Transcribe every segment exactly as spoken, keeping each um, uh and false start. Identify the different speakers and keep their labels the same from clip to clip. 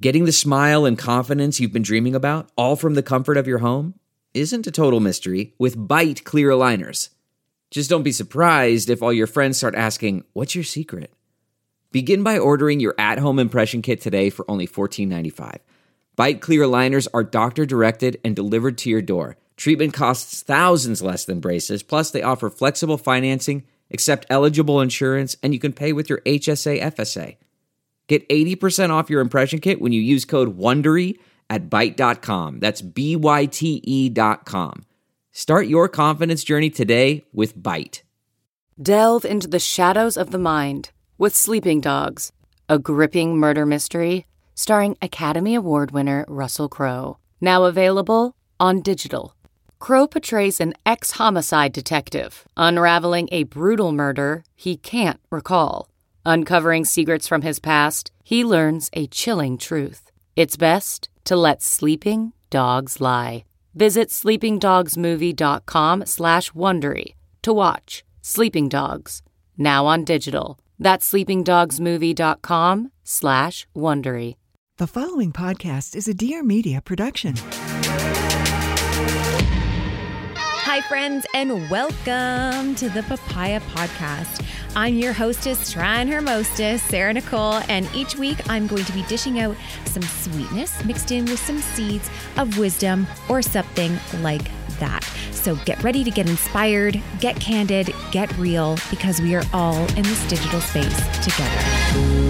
Speaker 1: Getting the smile and confidence you've been dreaming about, all from the comfort of your home, isn't a total mystery with Bite Clear Aligners. Just don't be surprised if all your friends start asking, "What's your secret?" Begin by ordering your at-home impression kit today for only fourteen ninety-five. Bite Clear Aligners are doctor-directed and delivered to your door. Treatment costs thousands less than braces, plus they offer flexible financing, accept eligible insurance, and you can pay with your H S A F S A. Get eighty percent off your impression kit when you use code WONDERY at byte dot com. That's B Y T E dot com. Start your confidence journey today with Bite.
Speaker 2: Delve into the shadows of the mind with Sleeping Dogs, a gripping murder mystery starring Academy Award winner Russell Crowe. Now available on digital. Crowe portrays an ex-homicide detective unraveling a brutal murder he can't recall. Uncovering secrets from his past, he learns a chilling truth. It's best to let sleeping dogs lie. Visit sleepingdogsmovie.com slash Wondery to watch Sleeping Dogs, now on digital. That's sleepingdogsmovie.com slash Wondery.
Speaker 3: The following podcast is a Dear Media production.
Speaker 4: Hi, friends, and welcome to the Papaya Podcast. I'm your hostess, trying her mostest, Sarah Nicole, and each week I'm going to be dishing out some sweetness mixed in with some seeds of wisdom or something like that. So get ready to get inspired, get candid, get real, because we are all in this digital space together.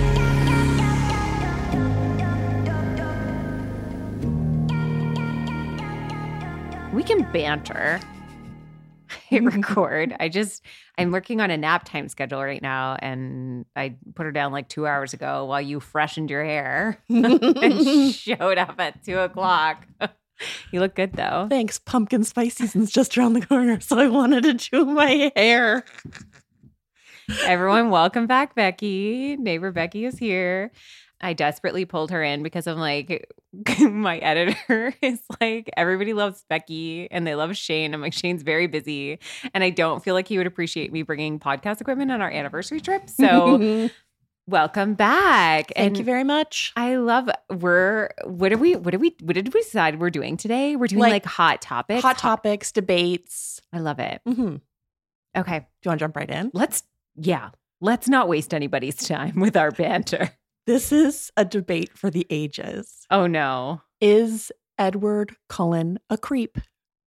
Speaker 4: We can banter. Hit record. I just, I'm working on a nap time schedule right now, and I put her down like two hours ago while you freshened your hair and showed up at two o'clock. You look good though.
Speaker 5: Thanks. Pumpkin spice season's just around the corner, so I wanted to do my hair.
Speaker 4: Everyone, welcome back, Becky. Neighbor Becky is here. I desperately pulled her in because I'm like, my editor is like, everybody loves Becky and they love Shane. I'm like, Shane's very busy and I don't feel like he would appreciate me bringing podcast equipment on our anniversary trip. So welcome back.
Speaker 5: Thank
Speaker 4: and
Speaker 5: you very much.
Speaker 4: I love, we're, what are we, what are we, what did we decide we're doing today? We're doing like, like hot topics.
Speaker 5: Hot topics, debates.
Speaker 4: I love it.
Speaker 5: Mm-hmm.
Speaker 4: Okay.
Speaker 5: Do you want to jump right in?
Speaker 4: Let's, yeah, let's not waste anybody's time with our banter.
Speaker 5: This is a debate for the ages.
Speaker 4: Oh, no.
Speaker 5: Is Edward Cullen a creep?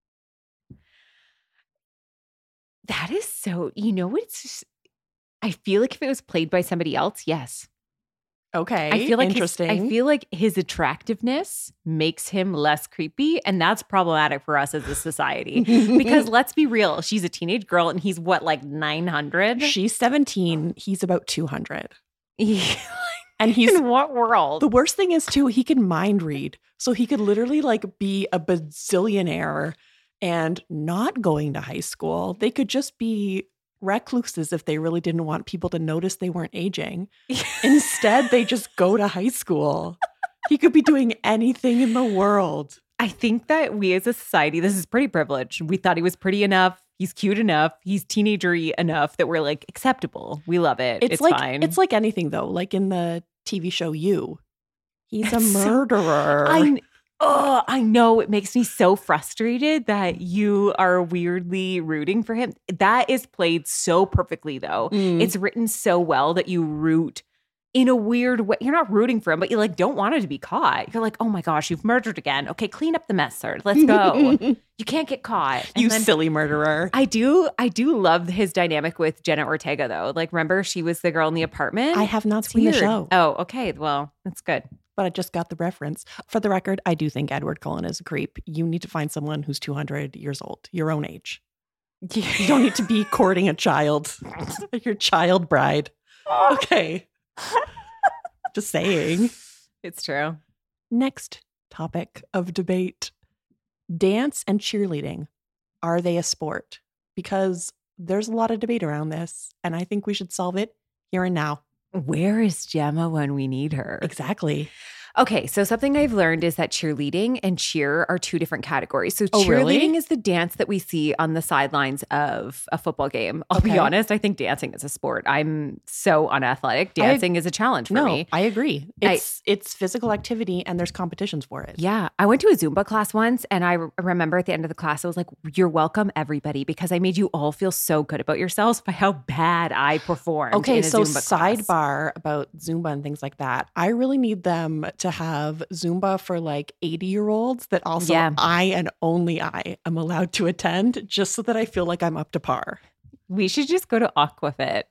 Speaker 4: That is so, you know, it's just, I feel like if it was played by somebody else, yes.
Speaker 5: Okay.
Speaker 4: I feel like
Speaker 5: interesting.
Speaker 4: His, I feel like his attractiveness makes him less creepy, and that's problematic for us as a society. Because let's be real, she's a teenage girl and he's what, like nine hundred?
Speaker 5: She's seventeen. He's about two hundred.
Speaker 4: Yeah.
Speaker 5: And he's
Speaker 4: in what world?
Speaker 5: The worst thing is too, he can mind read. So he could literally like be a bazillionaire and not going to high school. They could just be recluses if they really didn't want people to notice they weren't aging. Instead, they just go to high school. He could be doing anything in the world.
Speaker 4: I think that we as a society, this is pretty privileged. We thought he was pretty enough. He's cute enough. He's teenager-y enough that we're like acceptable. We love it. It's,
Speaker 5: It's like
Speaker 4: fine.
Speaker 5: it's like anything though. Like in the T V show You, he's a
Speaker 4: It's so-
Speaker 5: murderer.
Speaker 4: I oh, I know it makes me so frustrated that you are weirdly rooting for him. That is played so perfectly though.
Speaker 5: Mm.
Speaker 4: It's written so well that you root in a weird way. You're not rooting for him, but you like don't want him to be caught. You're like, oh my gosh, you've murdered again. Okay, clean up the mess, sir. Let's go. You can't get caught. And
Speaker 5: you
Speaker 4: then-
Speaker 5: silly murderer.
Speaker 4: I do, I do love his dynamic with Jenna Ortega though. Like, remember she was the girl in the apartment?
Speaker 5: I have not
Speaker 4: It's
Speaker 5: seen
Speaker 4: weird.
Speaker 5: the show.
Speaker 4: Oh, okay. Well, that's good.
Speaker 5: But I just got the reference. For the record, I do think Edward Cullen is a creep. You need to find someone who's two hundred years old, your own age. You don't need to be courting a child, your child bride. Okay. Just saying.
Speaker 4: It's true.
Speaker 5: Next topic of debate. Dance and cheerleading. Are they a sport? Because there's a lot of debate around this, and I think we should solve it here and now.
Speaker 4: Where is Gemma when we need her?
Speaker 5: Exactly.
Speaker 4: Okay, so something I've learned is that cheerleading and cheer are two different categories. So
Speaker 5: Oh,
Speaker 4: cheerleading
Speaker 5: really?
Speaker 4: is the dance that we see on the sidelines of a football game. I'll
Speaker 5: Okay.
Speaker 4: be honest, I think dancing is a sport. I'm so unathletic. Dancing is a challenge for
Speaker 5: no,
Speaker 4: me.
Speaker 5: I agree.
Speaker 4: I-
Speaker 5: It's it's physical activity and there's competitions for it.
Speaker 4: Yeah, I went to a Zumba class once, and I re- remember at the end of the class, I was like, "You're welcome, everybody," because I made you all feel so good about yourselves by how bad I performed.
Speaker 5: Okay,
Speaker 4: in a
Speaker 5: so
Speaker 4: Zumba class.
Speaker 5: sidebar about Zumba and things like that. I really need them to have Zumba for like eighty year olds that also
Speaker 4: Yeah.
Speaker 5: I and only I am allowed to attend, just so that I feel like I'm up to par.
Speaker 4: We should just go to Aquafit.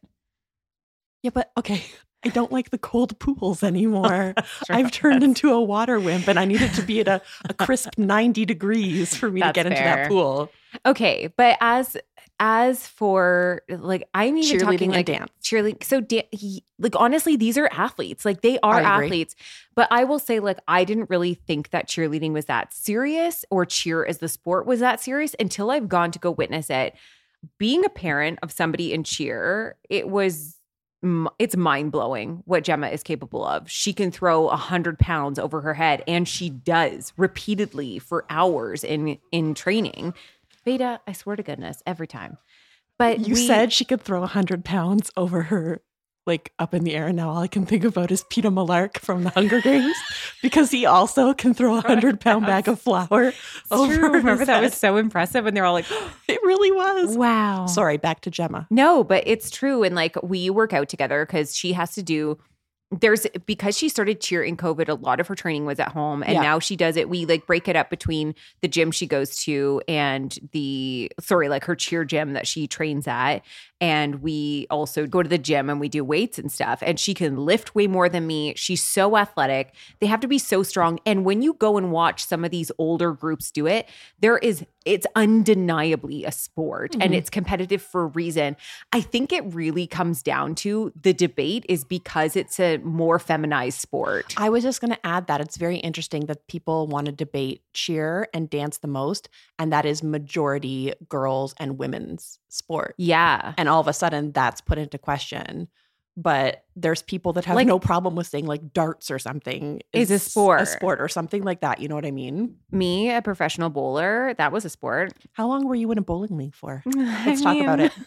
Speaker 5: Yeah, but okay, I don't like the cold pools anymore.
Speaker 4: true.
Speaker 5: I've turned into a water wimp and I need it to be at a, a crisp ninety degrees for me to
Speaker 4: That's
Speaker 5: get into
Speaker 4: fair.
Speaker 5: that pool.
Speaker 4: Okay, but as as for like, I'm even
Speaker 5: Cheerleading
Speaker 4: talking
Speaker 5: and
Speaker 4: like
Speaker 5: dance.
Speaker 4: cheerleading. So, da- he, like honestly, these are athletes. Like they are
Speaker 5: I agree.
Speaker 4: athletes. But I will say, like, I didn't really think that cheerleading was that serious, or cheer as the sport was that serious until I've gone to go witness it. Being a parent of somebody in cheer, it was. m- It's mind blowing what Gemma is capable of. She can throw a hundred pounds over her head, and she does repeatedly for hours in in training. Veda, I swear to goodness, every time. But
Speaker 5: You
Speaker 4: we-
Speaker 5: said she could throw one hundred pounds over her, like up in the air. And now all I can think about is Peter Malark from the Hunger Games, because he also can throw a one hundred pound bag of flour over
Speaker 4: True. Remember
Speaker 5: his
Speaker 4: that was
Speaker 5: head.
Speaker 4: so impressive when they're all like,
Speaker 5: It really was.
Speaker 4: wow.
Speaker 5: Sorry, back to Gemma.
Speaker 4: No, but it's true. And like we work out together because she has to do, there's, because she started cheer in COVID, a lot of her training was at home. And
Speaker 5: Yeah.
Speaker 4: now she does it. We like break it up between the gym she goes to and the, sorry, like her cheer gym that she trains at. And we also go to the gym and we do weights and stuff. And she can lift way more than me. She's so athletic. They have to be so strong. And when you go and watch some of these older groups do it, there is, it's undeniably a sport and
Speaker 5: Mhm.
Speaker 4: it's competitive for a reason. I think it really comes down to the debate is because it's a more feminized sport.
Speaker 5: I was just going to add that it's very interesting that people want to debate cheer and dance the most, and that is majority girls and women's sport.
Speaker 4: yeah.
Speaker 5: And all of a sudden that's put into question. But there's people that have
Speaker 4: Like-
Speaker 5: no problem with saying like darts or something
Speaker 4: Is a sport.
Speaker 5: a sport or something like that. You know what I mean?
Speaker 4: Me, a professional bowler, that was a sport.
Speaker 5: How long were you in a bowling league for?
Speaker 4: Let's
Speaker 5: talk about it.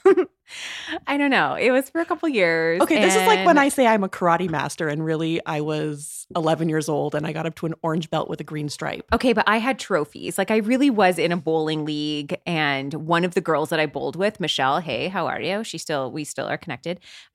Speaker 4: I don't know. It was for a couple years.
Speaker 5: Okay, this is like when
Speaker 4: and-
Speaker 5: I say I'm a karate master and really I was eleven years old and I got up to an orange belt with a green stripe.
Speaker 4: Okay, but I had trophies. Like I really was in a bowling league, and one of the girls that I bowled with, Michelle, hey, how are you? She still, we still are connected.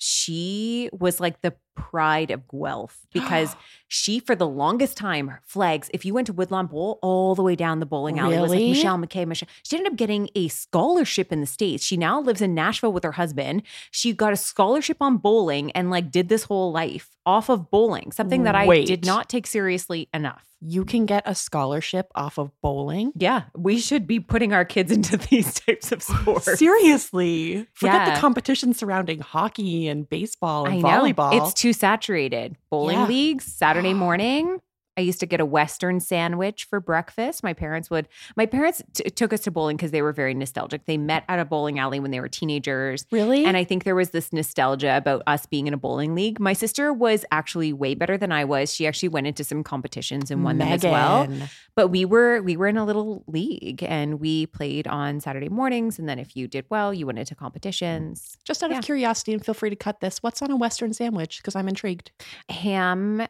Speaker 4: She was like the pride of Guelph because she, for the longest time, flags, if you went to Woodlawn Bowl, all the way down the bowling alley was like
Speaker 5: Really?
Speaker 4: Michelle McKay, Michelle. She ended up getting a scholarship in the States. She now lives in Nashville with her husband. She got a scholarship on bowling and like did this whole life off of bowling, something that I
Speaker 5: Wait.
Speaker 4: did not take seriously enough.
Speaker 5: You can get a scholarship off of bowling?
Speaker 4: Yeah, we should be putting our kids into these types of sports.
Speaker 5: Seriously. Forget
Speaker 4: Yeah.
Speaker 5: the competition surrounding hockey and baseball and
Speaker 4: I know.
Speaker 5: volleyball.
Speaker 4: It's too saturated. Bowling
Speaker 5: Yeah.
Speaker 4: leagues, Saturday morning. I used to get a Western sandwich for breakfast. My parents would, my parents t- took us to bowling because they were very nostalgic. They met at a bowling alley when they were teenagers.
Speaker 5: Really?
Speaker 4: And I think there was this nostalgia about us being in a bowling league. My sister was actually way better than I was. She actually went into some competitions and won them as well.
Speaker 5: Megan.
Speaker 4: But we were we were in a little league and we played on Saturday mornings. And then if you did well, you went into competitions.
Speaker 5: Just out
Speaker 4: Yeah.
Speaker 5: of curiosity, and feel free to cut this, what's on a Western sandwich? Because I'm intrigued.
Speaker 4: Ham,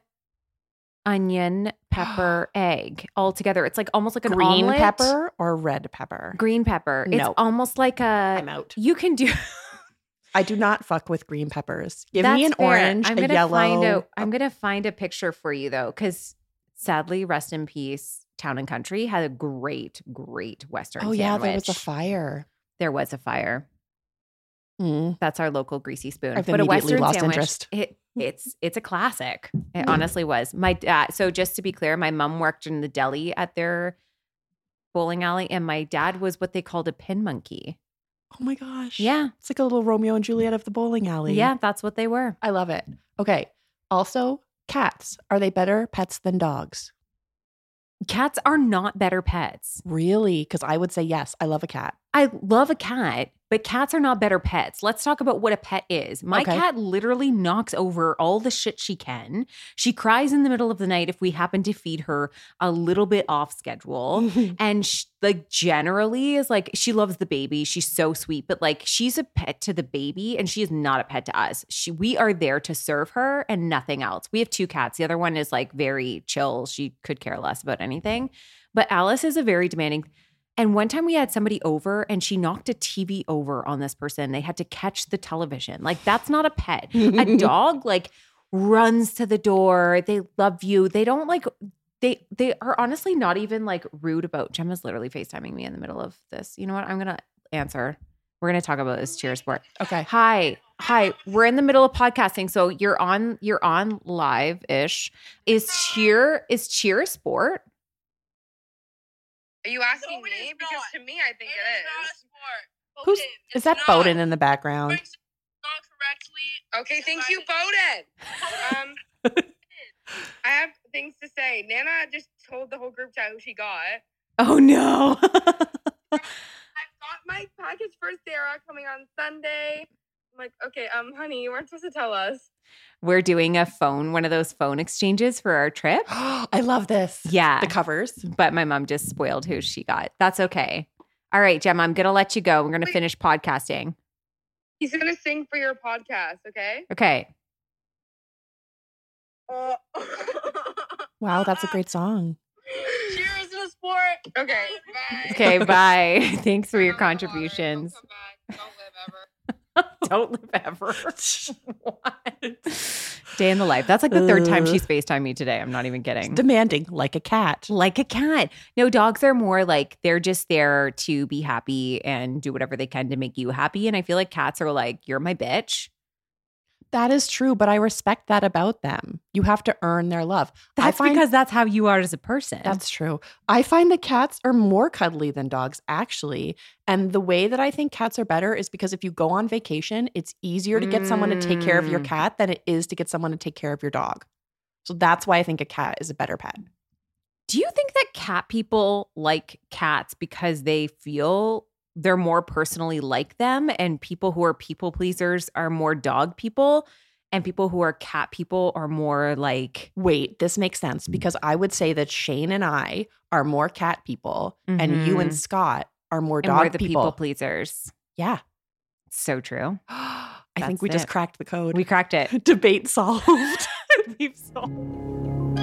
Speaker 4: onion, pepper, egg all together. It's like almost like an
Speaker 5: Green
Speaker 4: omelet.
Speaker 5: pepper or red pepper?
Speaker 4: Green pepper. It's
Speaker 5: No.
Speaker 4: almost like a
Speaker 5: I'm out.
Speaker 4: you can do
Speaker 5: I do not fuck with green peppers. Give
Speaker 4: That's
Speaker 5: me an
Speaker 4: fair.
Speaker 5: orange,
Speaker 4: I'm
Speaker 5: a
Speaker 4: gonna
Speaker 5: yellow.
Speaker 4: Find a, I'm gonna find a picture for you though, because sadly, rest in peace, Town and Country had a great, great Western
Speaker 5: Oh yeah, there was a
Speaker 4: sandwich.
Speaker 5: fire.
Speaker 4: There was a fire.
Speaker 5: Mm.
Speaker 4: That's our local greasy spoon.
Speaker 5: I've
Speaker 4: but a
Speaker 5: immediately
Speaker 4: Western
Speaker 5: lost
Speaker 4: sandwich,
Speaker 5: interest.
Speaker 4: it it's it's a classic. It honestly was. My dad. So just to be clear, my mom worked in the deli at their bowling alley, and my dad was what they called a pin monkey.
Speaker 5: Oh my gosh.
Speaker 4: Yeah,
Speaker 5: It's like a little Romeo and Juliet of the bowling alley.
Speaker 4: yeah, that's what they were.
Speaker 5: I love it. Okay. Also, cats. Are they better pets than dogs?
Speaker 4: Cats are not better pets.
Speaker 5: Really? Because I would say yes. I love a cat.
Speaker 4: I love a cat,
Speaker 6: But cats are not better pets. Let's talk about what a pet is. My
Speaker 5: Okay.
Speaker 6: cat literally knocks over all the shit she can. She cries in the middle of the night if we happen to feed her a little bit off schedule. And she, like generally is like, she loves the baby. She's so sweet, but like she's a pet to the baby and she is not a pet to us. She, we are there to serve her and nothing else. We have two cats. The other one is like very chill. She could care less about anything. But Alice is a very demanding. And one time we had somebody over and she knocked a T V over on this person. They had to catch the television. Like, that's not a pet. A dog, like, runs to the door. They love you. They don't like, they they are honestly not even like rude about. Gemma's literally FaceTiming me in the middle of this. You know what? I'm going to answer. We're going to talk about this cheer sport.
Speaker 5: Okay.
Speaker 6: Hi. Hi. We're in the middle of podcasting. So you're on, you're on live-ish. Is cheer, is cheer a sport?
Speaker 7: Are you asking
Speaker 8: No, it
Speaker 7: me?
Speaker 8: is
Speaker 7: Because
Speaker 8: not.
Speaker 7: to me, I think
Speaker 8: It
Speaker 7: it
Speaker 8: is not a
Speaker 7: is.
Speaker 8: sport.
Speaker 5: Who's
Speaker 8: Bowden,
Speaker 5: is
Speaker 8: it's
Speaker 5: that
Speaker 8: not.
Speaker 5: Bowden in the background?
Speaker 8: Not correctly.
Speaker 7: Okay, thank you, Bowden. Um, I have things to say. Nana just told the whole group chat who she got.
Speaker 6: Oh no.
Speaker 7: I got my package for Sarah coming on Sunday. I'm like, okay, um, honey, you weren't supposed to tell us.
Speaker 6: We're doing a phone, one of those phone exchanges for our trip.
Speaker 5: I love this.
Speaker 6: Yeah.
Speaker 5: The covers.
Speaker 6: But my mom just spoiled who she got. That's okay. All right, Gemma, I'm going to let you go. We're going to
Speaker 7: Wait.
Speaker 6: finish podcasting.
Speaker 7: He's gonna sing for your podcast, okay?
Speaker 6: Okay.
Speaker 7: Uh,
Speaker 5: Wow, that's a great song.
Speaker 8: Cheers to the sport.
Speaker 7: okay, bye.
Speaker 6: Okay, bye. Thanks for your
Speaker 7: Drink water,
Speaker 6: contributions.
Speaker 7: Don't come back. Don't live ever.
Speaker 6: Don't live ever. What? Day in the life. That's like the third time
Speaker 5: Ugh.
Speaker 6: she's FaceTimed me today. I'm not even kidding.
Speaker 5: Demanding, like a cat.
Speaker 6: Like a cat. No, dogs are more like they're just there to be happy and do whatever they can to make you happy. And I feel like cats are like, you're my bitch.
Speaker 5: That is true, but I respect that about them. You have to earn their love. I
Speaker 6: That's
Speaker 5: find
Speaker 6: because that's how you are as a person.
Speaker 5: that's true. I find that cats are more cuddly than dogs, actually. And the way that I think cats are better is because if you go on vacation, it's easier to get someone to take care of your
Speaker 6: Mm.
Speaker 5: cat than it is to get someone to take care of your dog. So that's why I think a cat is a better pet.
Speaker 6: Do you think that cat people like cats because they feel they're more personally like them, and people who are people pleasers are more dog people, and people who are cat people are more like,
Speaker 5: Wait, this makes sense because I would say that Shane and I are more cat people and you and
Speaker 6: Mhm.
Speaker 5: Scott are more
Speaker 6: and
Speaker 5: dog
Speaker 6: we're the people,
Speaker 5: people.
Speaker 6: pleasers.
Speaker 5: Yeah.
Speaker 6: So true.
Speaker 5: I
Speaker 6: That's
Speaker 5: think we just
Speaker 6: it.
Speaker 5: cracked the code.
Speaker 6: We cracked it.
Speaker 5: Debate solved.
Speaker 6: We've solved.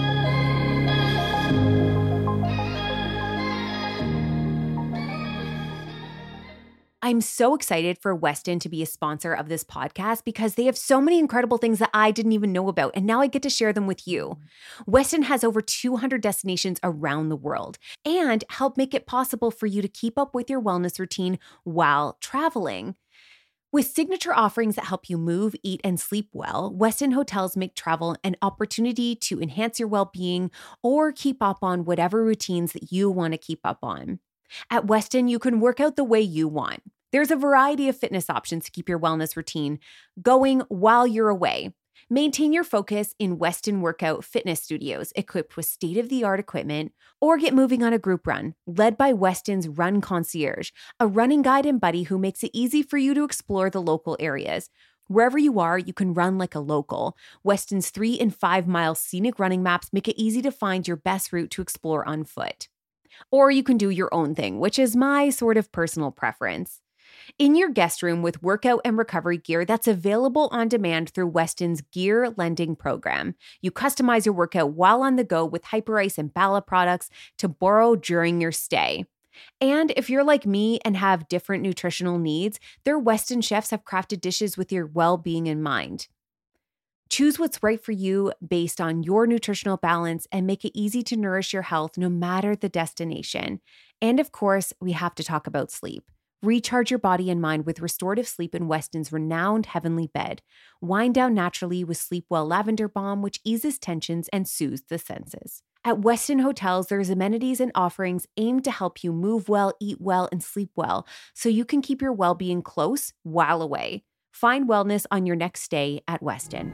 Speaker 6: I'm so excited for Westin to be a sponsor of this podcast because they have so many incredible things that I didn't even know about, and now I get to share them with you. Westin has over two hundred destinations around the world and help make it possible for you to keep up with your wellness routine while traveling. With signature offerings that help you move, eat, and sleep well, Westin Hotels make travel an opportunity to enhance your well-being or keep up on whatever routines that you want to keep up on. At Westin, you can work out the way you want. There's a variety of fitness options to keep your wellness routine going while you're away. Maintain your focus in Westin Workout Fitness Studios, equipped with state-of-the-art equipment, or get moving on a group run, led by Westin's Run Concierge, a running guide and buddy who makes it easy for you to explore the local areas. Wherever you are, you can run like a local. Westin's three and five mile scenic running maps make it easy to find your best route to explore on foot. Or you can do your own thing, which is my sort of personal preference. In your guest room with workout and recovery gear that's available on demand through Westin's Gear Lending Program. You customize your workout while on the go with Hyperice and Bala products to borrow during your stay. And if you're like me and have different nutritional needs, their Westin chefs have crafted dishes with your well-being in mind. Choose what's right for you based on your nutritional balance and make it easy to nourish your health no matter the destination. And of course, we have to talk about sleep. Recharge your body and mind with restorative sleep in Westin's renowned Heavenly Bed. Wind down naturally with Sleepwell Lavender Balm, which eases tensions and soothes the senses. At Westin Hotels, there's amenities and offerings aimed to help you move well, eat well, and sleep well so you can keep your well-being close while away. Find wellness on your next stay at Westin.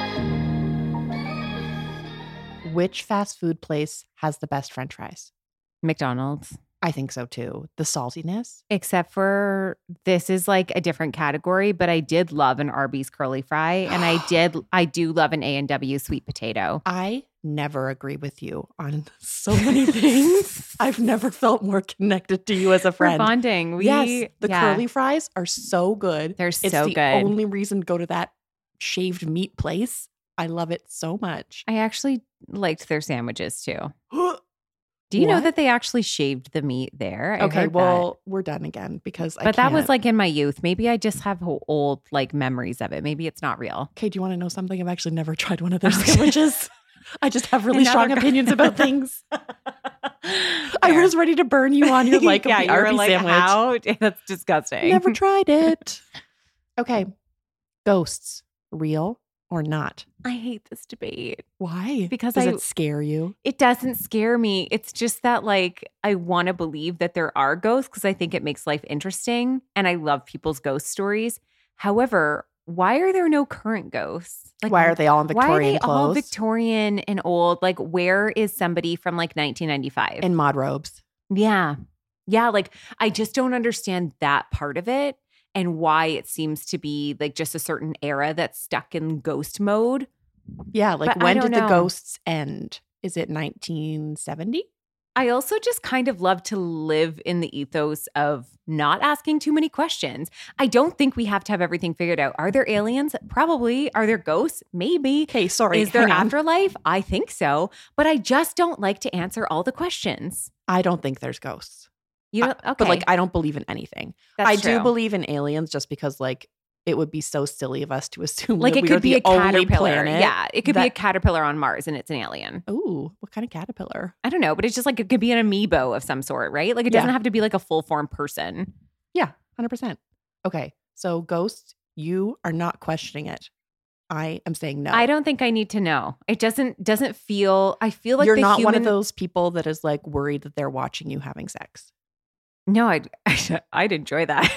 Speaker 5: Which fast food place has the best French fries?
Speaker 6: McDonald's.
Speaker 5: I think so too. The saltiness.
Speaker 6: Except for this is like a different category, but I did love an Arby's curly fry, and I did I do love an A and W sweet potato.
Speaker 5: I never agree with you on so many things. I've never felt more connected to you as a friend.
Speaker 6: We're bonding. We,
Speaker 5: yes, the
Speaker 6: yeah.
Speaker 5: curly fries are so good.
Speaker 6: They're
Speaker 5: it's
Speaker 6: so
Speaker 5: the
Speaker 6: good.
Speaker 5: only reason to go to that shaved meat place. I love it so much.
Speaker 6: I actually liked their sandwiches too. Do you know
Speaker 5: What?
Speaker 6: that they actually shaved the meat there? I
Speaker 5: Okay,
Speaker 6: heard
Speaker 5: well,
Speaker 6: that.
Speaker 5: we're done again because I
Speaker 6: But that was
Speaker 5: can't.
Speaker 6: like in my youth. Maybe I just have ho- old like memories of it. Maybe it's not real.
Speaker 5: Okay, do you want to know something? I've actually never tried one of their sandwiches. I just have really
Speaker 6: And now
Speaker 5: strong
Speaker 6: they're-
Speaker 5: opinions about things. I was ready to burn you on your like of
Speaker 6: yeah,
Speaker 5: the
Speaker 6: you were
Speaker 5: Arby's
Speaker 6: like,
Speaker 5: sandwich.
Speaker 6: how? That's disgusting.
Speaker 5: Never tried it. Okay, ghosts, real or not?
Speaker 6: I hate this debate.
Speaker 5: Why?
Speaker 6: Because
Speaker 5: Does
Speaker 6: I-
Speaker 5: it scare you?
Speaker 6: It doesn't scare me. It's just that like I want to believe that there are ghosts because I think it makes life interesting and I love people's ghost stories. However, why are there no current ghosts? Like
Speaker 5: Why are they all in Victorian
Speaker 6: why are they all
Speaker 5: clothes?
Speaker 6: Victorian and old? Like where is somebody from like nineteen ninety-five?
Speaker 5: In mod robes.
Speaker 6: Yeah. Yeah. Like, I just don't understand that part of it and why it seems to be like just a certain era that's stuck in ghost mode.
Speaker 5: Yeah, like
Speaker 6: But I
Speaker 5: when
Speaker 6: don't
Speaker 5: did the
Speaker 6: know.
Speaker 5: ghosts end? Is it nineteen seventy?
Speaker 6: I also just kind of love to live in the ethos of not asking too many questions. I don't think we have to have everything figured out. Are there aliens? Probably. Are there ghosts? Maybe.
Speaker 5: Okay, sorry.
Speaker 6: Is there
Speaker 5: hang on.
Speaker 6: afterlife? I think so. But I just don't like to answer all the questions.
Speaker 5: I don't think there's ghosts.
Speaker 6: You know,
Speaker 5: I-
Speaker 6: okay.
Speaker 5: But like, I don't believe in anything.
Speaker 6: That's
Speaker 5: I do
Speaker 6: true.
Speaker 5: believe in aliens just because like it would be so silly of us to assume
Speaker 6: Like
Speaker 5: that
Speaker 6: it
Speaker 5: we are
Speaker 6: could be
Speaker 5: the
Speaker 6: a
Speaker 5: only
Speaker 6: caterpillar.
Speaker 5: planet.
Speaker 6: Yeah, it could be a
Speaker 5: that-
Speaker 6: caterpillar on Mars and it's an alien.
Speaker 5: Ooh, what kind of caterpillar?
Speaker 6: I don't know, but it's just like it could be an amiibo of some sort, right? Like it
Speaker 5: Yeah.
Speaker 6: doesn't have to be like a full form person.
Speaker 5: Yeah, one hundred percent. Okay, so ghosts, you are not questioning it. I am saying no.
Speaker 6: I don't think I need to know. It doesn't doesn't feel. I feel like
Speaker 5: You're
Speaker 6: the
Speaker 5: not
Speaker 6: human,
Speaker 5: one of those people that is like worried that they're watching you having sex.
Speaker 6: No, I'd I'd enjoy that.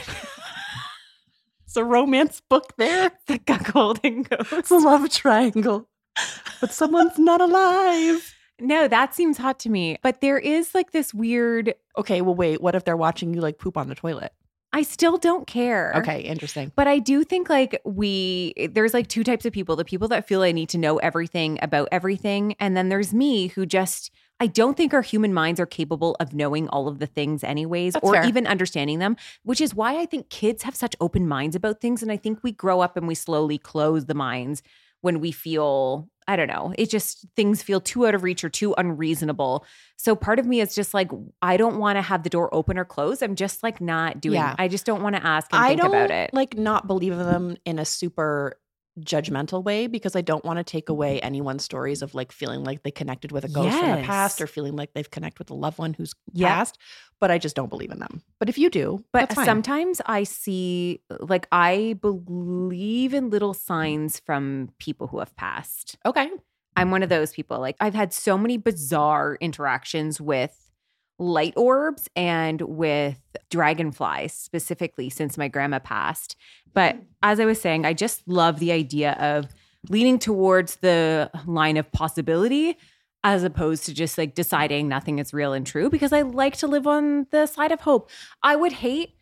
Speaker 5: It's a romance book there.
Speaker 6: The cuckolding ghost.
Speaker 5: It's a love triangle. But someone's not alive.
Speaker 6: No, that seems hot to me. But there is like this weird.
Speaker 5: Okay, well, wait. What if they're watching you like poop on the toilet?
Speaker 6: I still don't care.
Speaker 5: Okay, interesting.
Speaker 6: But I do think like we, there's like two types of people. The people that feel I need to know everything about everything. And then there's me who just, I don't think our human minds are capable of knowing all of the things anyways,
Speaker 5: That's
Speaker 6: or
Speaker 5: fair.
Speaker 6: even understanding them, which is why I think kids have such open minds about things. And I think we grow up and we slowly close the minds when we feel, I don't know, it just, things feel too out of reach or too unreasonable. So part of me is just like, I don't want to have the door open or close. I'm just like not doing,
Speaker 5: Yeah.
Speaker 6: I just don't want to ask and
Speaker 5: I
Speaker 6: think
Speaker 5: don't
Speaker 6: about it.
Speaker 5: like not believe in them in a super judgmental way because I don't want to take away anyone's stories of like feeling like they connected with a ghost from the
Speaker 6: Yes.
Speaker 5: past or feeling like they've connected with a loved one who's
Speaker 6: Yep.
Speaker 5: passed. But I just don't believe in them. But if you do,
Speaker 6: But
Speaker 5: that's fine.
Speaker 6: sometimes I see, like, I believe in little signs from people who have passed.
Speaker 5: Okay.
Speaker 6: I'm one of those people. Like, I've had so many bizarre interactions with light orbs and with dragonflies specifically since my grandma passed. But as I was saying, I just love the idea of leaning towards the line of possibility as opposed to just like deciding nothing is real and true because I like to live on the side of hope. I would hate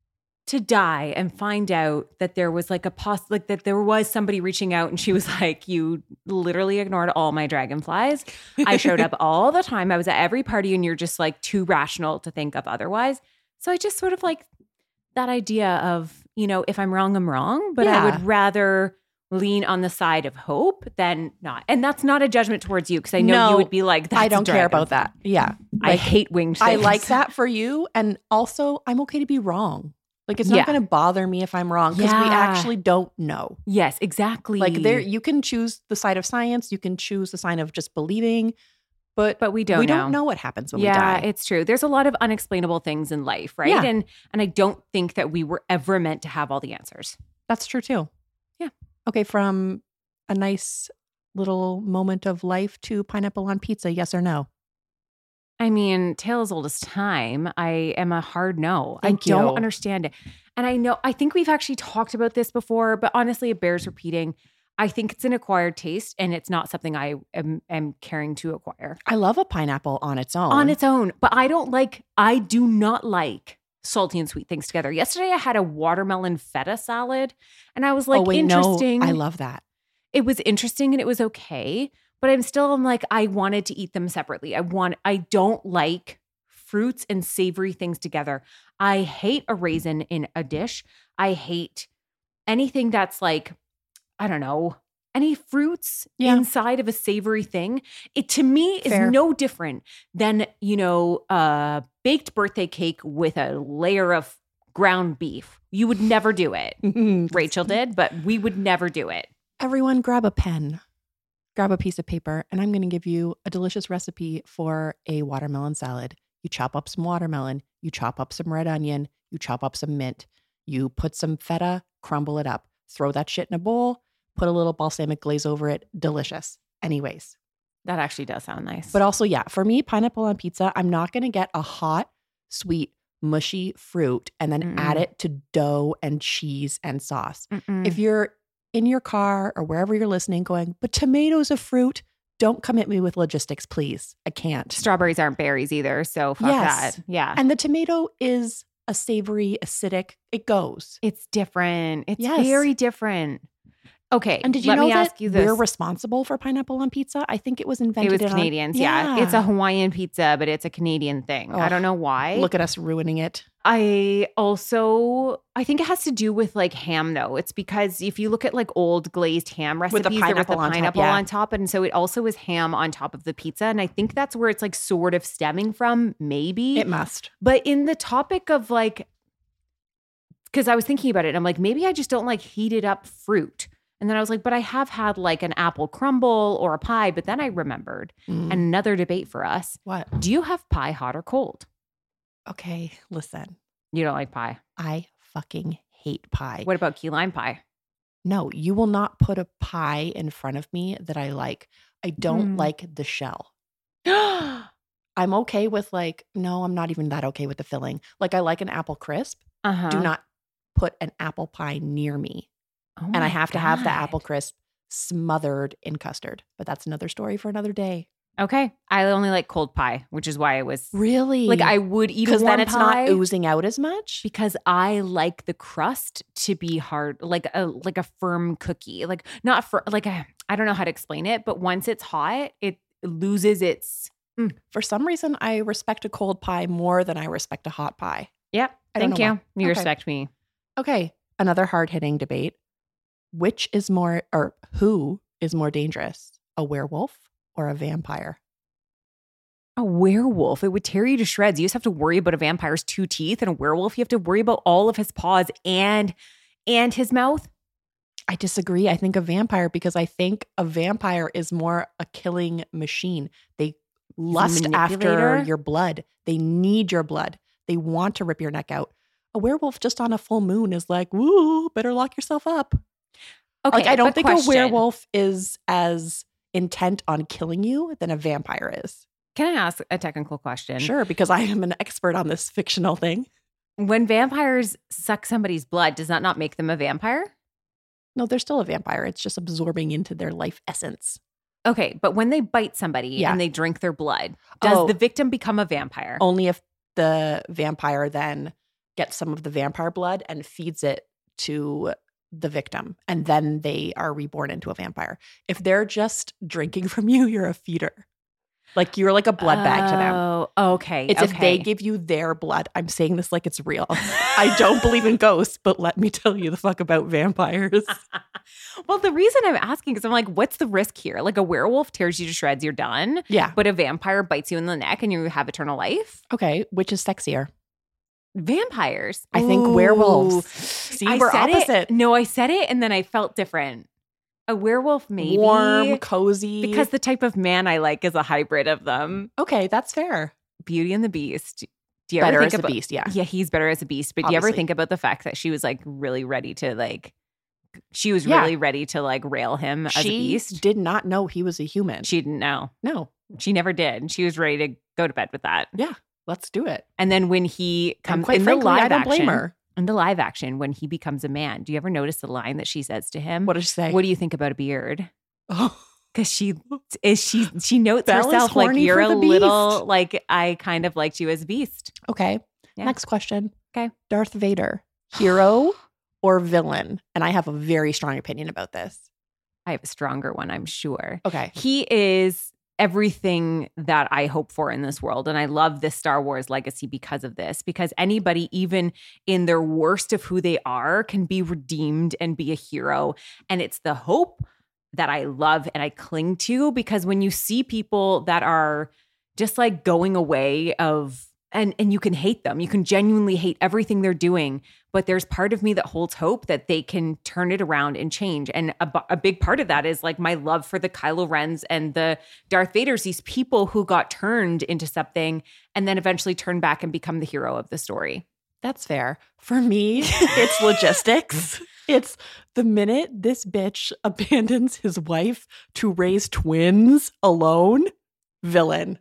Speaker 6: to die and find out that there was like a poss like that there was somebody reaching out and she was like, you literally ignored all my dragonflies. I showed up all the time. I was at every party and you're just like too rational to think of otherwise. So I just sort of like that idea of, you know, if I'm wrong, I'm wrong, but I
Speaker 5: Yeah.
Speaker 6: would rather lean on the side of hope than not. And that's not a judgment towards you because I know
Speaker 5: No,
Speaker 6: you would be like, that's
Speaker 5: I
Speaker 6: a
Speaker 5: don't care about
Speaker 6: dragonfly.
Speaker 5: that. Yeah.
Speaker 6: I
Speaker 5: Like,
Speaker 6: hate winged things.
Speaker 5: I like that for you. And also, I'm okay to be wrong. Like, it's not
Speaker 6: Yeah.
Speaker 5: going to bother me if I'm wrong because we
Speaker 6: Yeah.
Speaker 5: actually don't know.
Speaker 6: Yes, exactly.
Speaker 5: Like, there, you can choose the side of science, you can choose the sign of just believing, but
Speaker 6: But we don't
Speaker 5: we
Speaker 6: know.
Speaker 5: don't know what happens when
Speaker 6: yeah,
Speaker 5: we die.
Speaker 6: it's true. There's a lot of unexplainable things in life, right?
Speaker 5: Yeah.
Speaker 6: And and I don't think that we were ever meant to have all the answers.
Speaker 5: That's true too.
Speaker 6: Yeah.
Speaker 5: Okay, from a nice little moment of life to pineapple on pizza, yes or no?
Speaker 6: I mean, tale as old as time. I am a hard no.
Speaker 5: Thank
Speaker 6: I don't
Speaker 5: you.
Speaker 6: understand it. And I know, I think we've actually talked about this before, but honestly, it bears repeating. I think it's an acquired taste and it's not something I am, am caring to acquire.
Speaker 5: I love a pineapple on its own.
Speaker 6: On its own. But I don't like, I do not like salty and sweet things together. Yesterday I had a watermelon feta salad and I was like,
Speaker 5: oh, wait,
Speaker 6: interesting.
Speaker 5: No, I love that.
Speaker 6: It was interesting and it was okay. But I'm still, I'm like, I wanted to eat them separately. I want, I don't like fruits and savory things together. I hate a raisin in a dish. I hate anything that's like, I don't know, any fruits
Speaker 5: yeah.
Speaker 6: inside of a savory thing. It to me is
Speaker 5: Fair.
Speaker 6: no different than, you know, a baked birthday cake with a layer of ground beef. You would never do it. Rachel did, but we would never do it.
Speaker 5: Everyone grab a pen, grab a piece of paper, and I'm going to give you a delicious recipe for a watermelon salad. You chop up some watermelon, you chop up some red onion, you chop up some mint, you put some feta, crumble it up, throw that shit in a bowl, put a little balsamic glaze over it. Delicious. Anyways.
Speaker 6: That actually does sound nice.
Speaker 5: But also, yeah, for me, pineapple on pizza, I'm not going to get a hot, sweet, mushy fruit and then
Speaker 6: Mm-mm.
Speaker 5: add it to dough and cheese and sauce.
Speaker 6: Mm-mm.
Speaker 5: If you're in your car or wherever you're listening going, but tomatoes a fruit, don't come at me with logistics, please. I can't.
Speaker 6: Strawberries aren't berries either, so fuck
Speaker 5: Yes.
Speaker 6: that. Yeah.
Speaker 5: And the tomato is a savory, acidic. It goes.
Speaker 6: It's different. It's
Speaker 5: Yes.
Speaker 6: very different. Okay.
Speaker 5: And did you
Speaker 6: let
Speaker 5: know
Speaker 6: me
Speaker 5: that
Speaker 6: ask you this.
Speaker 5: we're responsible for pineapple on pizza? I think it was invented.
Speaker 6: It was
Speaker 5: in-
Speaker 6: Canadians. Yeah. It's a Hawaiian pizza, but it's a Canadian thing. I
Speaker 5: Ugh.
Speaker 6: don't know why.
Speaker 5: Look at us ruining it.
Speaker 6: I also, I think it has to do with like ham though. It's because if you look at like old glazed ham recipes,
Speaker 5: With the
Speaker 6: they're with the
Speaker 5: pineapple on top,
Speaker 6: pineapple
Speaker 5: yeah.
Speaker 6: on top. And so it also is ham on top of the pizza. And I think that's where it's like sort of stemming from, maybe.
Speaker 5: It must.
Speaker 6: But in the topic of like, because I was thinking about it, and I'm like, maybe I just don't like heated up fruit. And then I was like, but I have had like an apple crumble or a pie. But then I remembered
Speaker 5: Mm.
Speaker 6: another debate for us.
Speaker 5: What?
Speaker 6: Do you have pie hot or cold?
Speaker 5: Okay, listen.
Speaker 6: You don't like pie.
Speaker 5: I fucking hate pie.
Speaker 6: What about key lime pie?
Speaker 5: No, you will not put a pie in front of me that I like. I don't
Speaker 6: Mm.
Speaker 5: like the shell. I'm okay with like, no, I'm not even that okay with the filling. Like I like an apple crisp.
Speaker 6: Uh-huh.
Speaker 5: Do not put an apple pie near me.
Speaker 6: Oh
Speaker 5: And I
Speaker 6: my
Speaker 5: have to have the
Speaker 6: God.
Speaker 5: apple crisp smothered in custard. But that's another story for another day.
Speaker 6: Okay. I only like cold pie, which is why I was
Speaker 5: Really?
Speaker 6: like, I would eat a
Speaker 5: because
Speaker 6: warm
Speaker 5: then it's
Speaker 6: pie
Speaker 5: not oozing out as much.
Speaker 6: because I like the crust to be hard, like a like a firm cookie, like not for like a, I don't know how to explain it, but once it's hot, it loses its.
Speaker 5: For some reason, I respect a cold pie more than I respect a hot pie.
Speaker 6: Yep.
Speaker 5: I don't
Speaker 6: Thank
Speaker 5: know
Speaker 6: you.
Speaker 5: why.
Speaker 6: You
Speaker 5: Okay.
Speaker 6: respect me.
Speaker 5: Okay, another hard-hitting debate. Which is more, or who is more dangerous, a werewolf or a vampire?
Speaker 6: A werewolf, it would tear you to shreds. You just have to worry about a vampire's two teeth, and a werewolf, you have to worry about all of his paws and and his mouth.
Speaker 5: I disagree. I think a vampire because I think a vampire is more a killing machine. They lust after
Speaker 6: manipulator?
Speaker 5: your blood. They need your blood. They want to rip your neck out. A werewolf just on a full moon is like, woo, better lock yourself up.
Speaker 6: Okay,
Speaker 5: Like, I don't
Speaker 6: but
Speaker 5: think
Speaker 6: question.
Speaker 5: a werewolf is as intent on killing you than a vampire is.
Speaker 6: Can I ask a technical question?
Speaker 5: Sure, because I am an expert on this fictional thing.
Speaker 6: When vampires suck somebody's blood, does that not make them a vampire?
Speaker 5: No, they're still a vampire. It's just absorbing into their life essence.
Speaker 6: Okay, but when they bite somebody
Speaker 5: Yeah.
Speaker 6: and they drink their blood, does
Speaker 5: Oh.
Speaker 6: the victim become a vampire?
Speaker 5: Only if the vampire then gets some of the vampire blood and feeds it to the victim. And then they are reborn into a vampire. If they're just drinking from you, you're a feeder. Like you're like a blood bag to them.
Speaker 6: Oh, okay.
Speaker 5: It's if they
Speaker 6: okay.
Speaker 5: give you their blood. I'm saying this like it's real. I don't believe in ghosts, but let me tell you the fuck about vampires.
Speaker 6: Well, the reason I'm asking is I'm like, what's the risk here? Like a werewolf tears you to shreds, you're done.
Speaker 5: Yeah.
Speaker 6: But a vampire bites you in the neck and you have eternal life?
Speaker 5: Okay. Which is sexier?
Speaker 6: Vampires.
Speaker 5: I think
Speaker 6: Ooh.
Speaker 5: werewolves. See,
Speaker 6: I
Speaker 5: we're
Speaker 6: said
Speaker 5: opposite.
Speaker 6: It. No, I said it and then I felt different. A werewolf, maybe.
Speaker 5: Warm, cozy.
Speaker 6: Because the type of man I like is a hybrid of them.
Speaker 5: okay, that's fair.
Speaker 6: Beauty and the Beast. Do you
Speaker 5: Better
Speaker 6: ever think
Speaker 5: as
Speaker 6: about,
Speaker 5: a beast, yeah.
Speaker 6: Yeah, he's better as a beast. But do you ever
Speaker 5: Obviously.
Speaker 6: think about the fact that she was like really ready to like, she was
Speaker 5: Yeah.
Speaker 6: really ready to like rail him as a
Speaker 5: She
Speaker 6: beast?
Speaker 5: did not know he was a human.
Speaker 6: She didn't know.
Speaker 5: no,
Speaker 6: She never did. She was ready to go to bed with that.
Speaker 5: yeah, let's do it.
Speaker 6: And then when he
Speaker 5: And
Speaker 6: comes
Speaker 5: quite
Speaker 6: in
Speaker 5: frankly,
Speaker 6: the live
Speaker 5: I don't
Speaker 6: action,
Speaker 5: blame her.
Speaker 6: In the live action, when he becomes a man, do you ever notice the line that she says to him?
Speaker 5: What does she say?
Speaker 6: What do you think about a beard?
Speaker 5: Oh,
Speaker 6: Because she is she she notes
Speaker 5: Bella's
Speaker 6: herself like
Speaker 5: horny
Speaker 6: you're
Speaker 5: for
Speaker 6: a
Speaker 5: the
Speaker 6: little
Speaker 5: beast.
Speaker 6: like I kind of liked you as a beast.
Speaker 5: okay.
Speaker 6: Yeah.
Speaker 5: Next question.
Speaker 6: Okay.
Speaker 5: Darth Vader, hero or villain? And I have a very strong opinion about this.
Speaker 6: I have a stronger one, I'm sure.
Speaker 5: Okay.
Speaker 6: He is everything that I hope for in this world. And I love this Star Wars legacy because of this, because anybody, even in their worst of who they are, can be redeemed and be a hero. And it's the hope that I love and I cling to, because when you see people that are just like going away of And and you can hate them. You can genuinely hate everything they're doing. But there's part of me that holds hope that they can turn it around and change. And a, a big part of that is like my love for the Kylo Rens and the Darth Vaders, these people who got turned into something and then eventually turn back and become the hero of the story.
Speaker 5: That's fair. For me, it's logistics. It's the minute this bitch abandons his wife to raise twins alone, villain.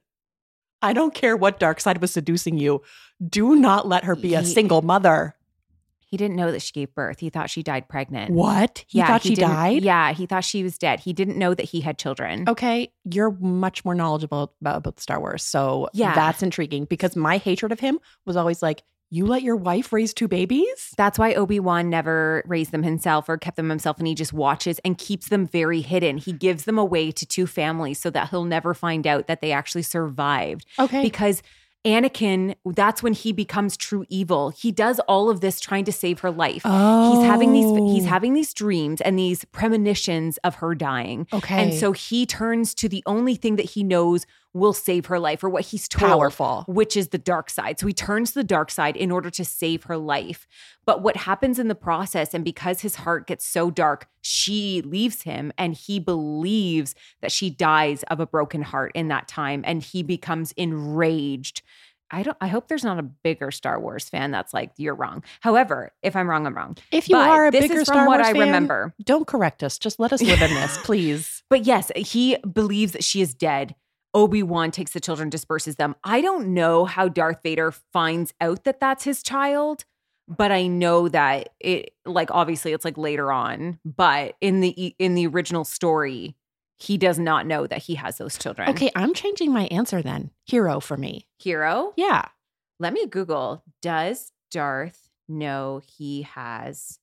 Speaker 5: I don't care what dark side was seducing you. Do not let her be a
Speaker 6: He-
Speaker 5: single mother.
Speaker 6: He didn't know that she gave birth. He thought she died pregnant.
Speaker 5: What? He thought she
Speaker 6: didn't-
Speaker 5: died?
Speaker 6: Yeah, he thought she was dead. He didn't know that he had children.
Speaker 5: Okay, you're much more knowledgeable about, about Star Wars. So
Speaker 6: Yeah.
Speaker 5: that's intriguing, because my hatred of him was always like, you let your wife raise two babies?
Speaker 6: That's why Obi-Wan never raised them himself or kept them himself, and he just watches and keeps them very hidden. He gives them away to two families so that he'll never find out that they actually survived.
Speaker 5: Okay.
Speaker 6: Because Anakin, that's when he becomes true evil. He does all of this trying to save her life.
Speaker 5: Oh.
Speaker 6: He's having these he's having these dreams and these premonitions of her dying.
Speaker 5: Okay.
Speaker 6: And so he turns to the only thing that he knows will save her life, or what he's told,
Speaker 5: Powerful.
Speaker 6: which is the dark side. So he turns to the dark side in order to save her life. But what happens in the process, and because his heart gets so dark, she leaves him, and he believes that she dies of a broken heart in that time, and he becomes enraged. I don't I hope there's not a bigger Star Wars fan that's like, you're wrong. However, if I'm wrong, I'm wrong.
Speaker 5: If you
Speaker 6: But
Speaker 5: are a
Speaker 6: this
Speaker 5: bigger
Speaker 6: is from
Speaker 5: Star
Speaker 6: what
Speaker 5: Wars
Speaker 6: I
Speaker 5: fan,
Speaker 6: remember.
Speaker 5: don't correct us. Just let us live in this, please.
Speaker 6: But yes, he believes that she is dead. Obi-Wan takes the children, disperses them. I don't know how Darth Vader finds out that that's his child, but I know that it, like, obviously it's like later on, but in the in the original story, he does not know that he has those children.
Speaker 5: Okay, I'm changing my answer then. Hero for me.
Speaker 6: Hero?
Speaker 5: Yeah.
Speaker 6: Let me Google, does Darth know he has...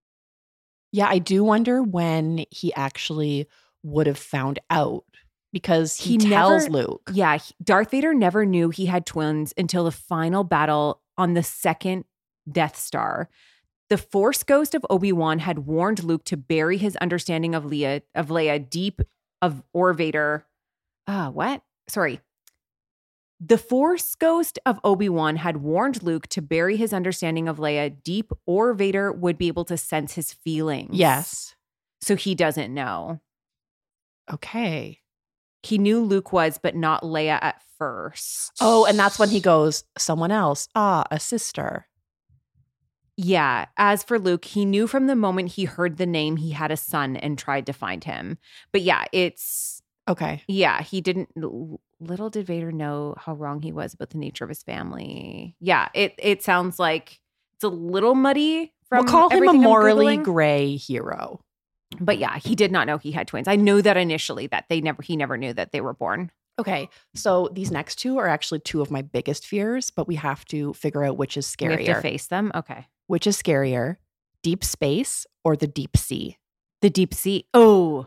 Speaker 5: Yeah, I do wonder when he actually would have found out, because he,
Speaker 6: He
Speaker 5: tells
Speaker 6: never-
Speaker 5: Luke.
Speaker 6: Yeah, he- Darth Vader never knew he had twins until the final battle on the second Death Star. The Force Ghost of Obi-Wan had warned Luke to bury his understanding of Leia, of Leia deep of or Vader. Ah, what? Sorry. The Force Ghost of Obi-Wan had warned Luke to bury his understanding of Leia deep, or Vader would be able to sense his feelings.
Speaker 5: Yes.
Speaker 6: So he doesn't know.
Speaker 5: Okay.
Speaker 6: He knew Luke was, but not Leia at first.
Speaker 5: Oh, and that's when he goes, someone else. Ah, a sister.
Speaker 6: Yeah. As for Luke, he knew from the moment he heard the name he had a son and tried to find him. But yeah, it's,
Speaker 5: Okay.
Speaker 6: yeah, he didn't, little did Vader know how wrong he was about the nature of his family. Yeah, it it sounds like it's a little muddy from
Speaker 5: We'll call him a
Speaker 6: everything I'm
Speaker 5: morally
Speaker 6: Googling.
Speaker 5: gray hero.
Speaker 6: But yeah, he did not know he had twins. I know that initially that they never, he never knew that they were born.
Speaker 5: Okay. So these next two are actually two of my biggest fears, but we have to figure out which is
Speaker 6: We have to
Speaker 5: scarier.
Speaker 6: face them. Okay.
Speaker 5: Which is scarier, deep space or the deep sea?
Speaker 6: The deep sea. Oh.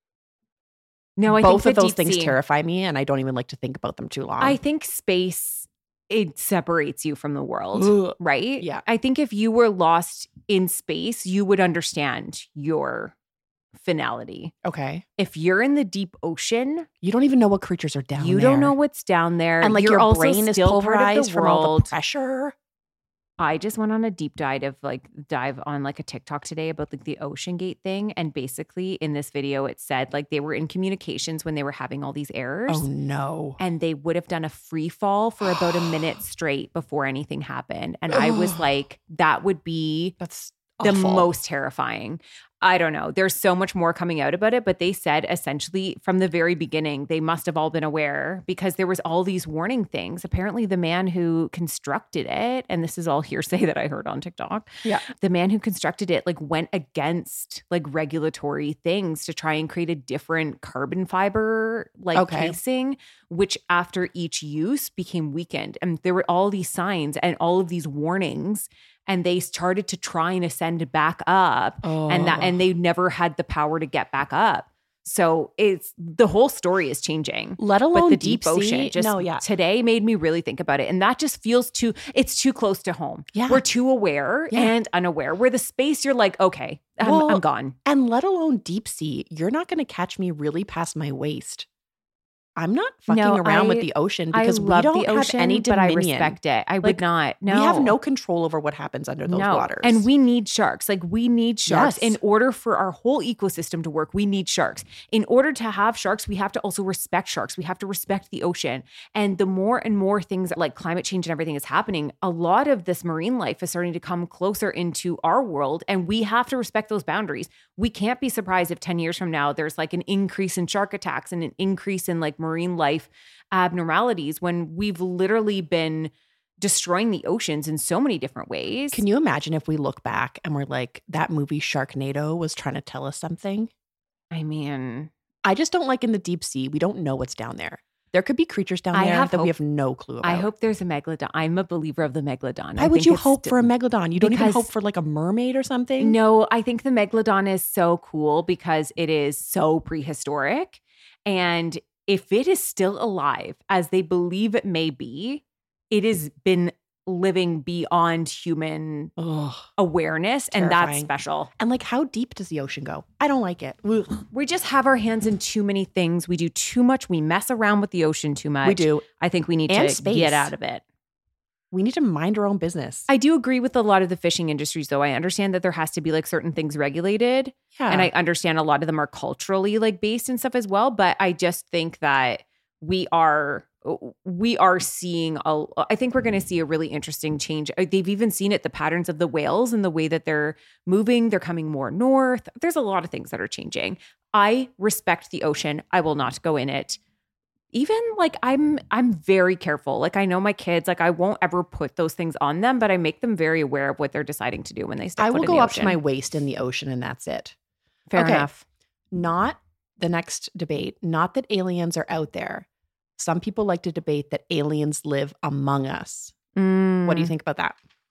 Speaker 6: No, I
Speaker 5: Both
Speaker 6: think
Speaker 5: of
Speaker 6: the
Speaker 5: those
Speaker 6: deep
Speaker 5: things
Speaker 6: sea.
Speaker 5: terrify me, and I don't even like to think about them too long.
Speaker 6: I think space, it separates you from the world,
Speaker 5: Ugh.
Speaker 6: right?
Speaker 5: Yeah.
Speaker 6: I think if you were lost in space, you would understand your finality.
Speaker 5: Okay.
Speaker 6: If you're in the deep ocean,
Speaker 5: You don't even know what creatures are down
Speaker 6: you
Speaker 5: there.
Speaker 6: don't know what's down there.
Speaker 5: And like
Speaker 6: you're
Speaker 5: your
Speaker 6: also
Speaker 5: brain is
Speaker 6: still part of
Speaker 5: pulverized
Speaker 6: the
Speaker 5: from all the
Speaker 6: world.
Speaker 5: pressure.
Speaker 6: I just went on a deep dive of like dive on like a TikTok today about like the Ocean Gate thing. And basically in this video, it said like they were in communications when they were having all these errors.
Speaker 5: Oh no.
Speaker 6: And they would have done a free fall for about a minute straight before anything happened. And I was
Speaker 5: Ugh.
Speaker 6: like, that would be
Speaker 5: That's
Speaker 6: the
Speaker 5: Awful.
Speaker 6: most terrifying. I don't know. There's so much more coming out about it, but they said essentially from the very beginning, they must have all been aware because there was all these warning things. Apparently the man who constructed it, and this is all hearsay that I heard on TikTok.
Speaker 5: Yeah.
Speaker 6: The man who constructed it like went against like regulatory things to try and create a different carbon fiber like
Speaker 5: Okay.
Speaker 6: casing, which after each use became weakened. And there were all these signs and all of these warnings. And they started to try and ascend back up,
Speaker 5: Oh.
Speaker 6: and that and they never had the power to get back up. So it's the whole story is changing.
Speaker 5: Let alone
Speaker 6: But the
Speaker 5: deep,
Speaker 6: deep, ocean
Speaker 5: sea.
Speaker 6: just
Speaker 5: no, yeah.
Speaker 6: today made me really think about it. And that just feels too, it's too close to home.
Speaker 5: Yeah.
Speaker 6: We're too aware
Speaker 5: Yeah.
Speaker 6: and unaware. Where the space, you're like, okay, I'm,
Speaker 5: Well,
Speaker 6: I'm gone.
Speaker 5: And let alone deep sea, you're not going to catch me really past my waist. I'm not fucking
Speaker 6: No,
Speaker 5: around
Speaker 6: I-
Speaker 5: with the ocean
Speaker 6: I
Speaker 5: because we
Speaker 6: love
Speaker 5: don't
Speaker 6: the ocean,
Speaker 5: have any
Speaker 6: but I
Speaker 5: dominion.
Speaker 6: respect it. I would
Speaker 5: Like,
Speaker 6: not. No.
Speaker 5: We have no control over what happens under those
Speaker 6: no.
Speaker 5: waters.
Speaker 6: And we need sharks. Like we need sharks.
Speaker 5: Yes.
Speaker 6: In order for our whole ecosystem to work, we need sharks. In order to have sharks, we have to also respect sharks. We have to respect the ocean. And the more and more things like climate change and everything is happening, a lot of this marine life is starting to come closer into our world. And we have to respect those boundaries. We can't be surprised if ten years from now, there's like an increase in shark attacks and an increase in like marine life abnormalities when we've literally been destroying the oceans in so many different ways.
Speaker 5: Can you imagine if we look back and we're like, that movie Sharknado was trying to tell us something?
Speaker 6: I mean,
Speaker 5: I just don't like in the deep sea. We don't know what's down there. There could be creatures down
Speaker 6: I
Speaker 5: there
Speaker 6: have
Speaker 5: that we
Speaker 6: hope-
Speaker 5: have no clue about.
Speaker 6: I hope there's a megalodon. I'm a believer of the megalodon.
Speaker 5: Why
Speaker 6: I
Speaker 5: would
Speaker 6: think
Speaker 5: you
Speaker 6: it's
Speaker 5: hope
Speaker 6: st-
Speaker 5: for a megalodon? You don't even
Speaker 6: because-
Speaker 5: hope for like a mermaid or something?
Speaker 6: No, I think the megalodon is so cool because it is so prehistoric. And if it is still alive, as they believe it may be, it has been living beyond human
Speaker 5: Ugh.
Speaker 6: awareness. And that's
Speaker 5: Terrifying.
Speaker 6: special.
Speaker 5: And like, how deep does the ocean go? I don't like it. Ugh.
Speaker 6: We just have our hands in too many things. We do too much. We mess around with the ocean too much.
Speaker 5: We do.
Speaker 6: I think we need
Speaker 5: And
Speaker 6: to
Speaker 5: space.
Speaker 6: get out of it.
Speaker 5: We need to mind our own business.
Speaker 6: I do agree with a lot of the fishing industries, though. I understand that there has to be like certain things regulated.
Speaker 5: yeah.
Speaker 6: And I understand a lot of them are culturally like based and stuff as well. But I just think that we are we are seeing a I think we're going to see a really interesting change. They've even seen it, the patterns of the whales and the way that they're moving. They're coming more north. There's a lot of things that are changing. I respect the ocean. I will not go in it. Even like I'm I'm very careful. Like I know my kids, like I won't ever put those things on them, but I make them very aware of what they're deciding to do when they step
Speaker 5: I
Speaker 6: foot
Speaker 5: will
Speaker 6: in
Speaker 5: go
Speaker 6: the
Speaker 5: up
Speaker 6: ocean.
Speaker 5: to my waist in the ocean and that's it.
Speaker 6: Fair
Speaker 5: Okay.
Speaker 6: enough.
Speaker 5: Not the next debate. Not that aliens are out there. Some people like to debate that aliens live among us. What
Speaker 6: Mm.
Speaker 5: do you think about that?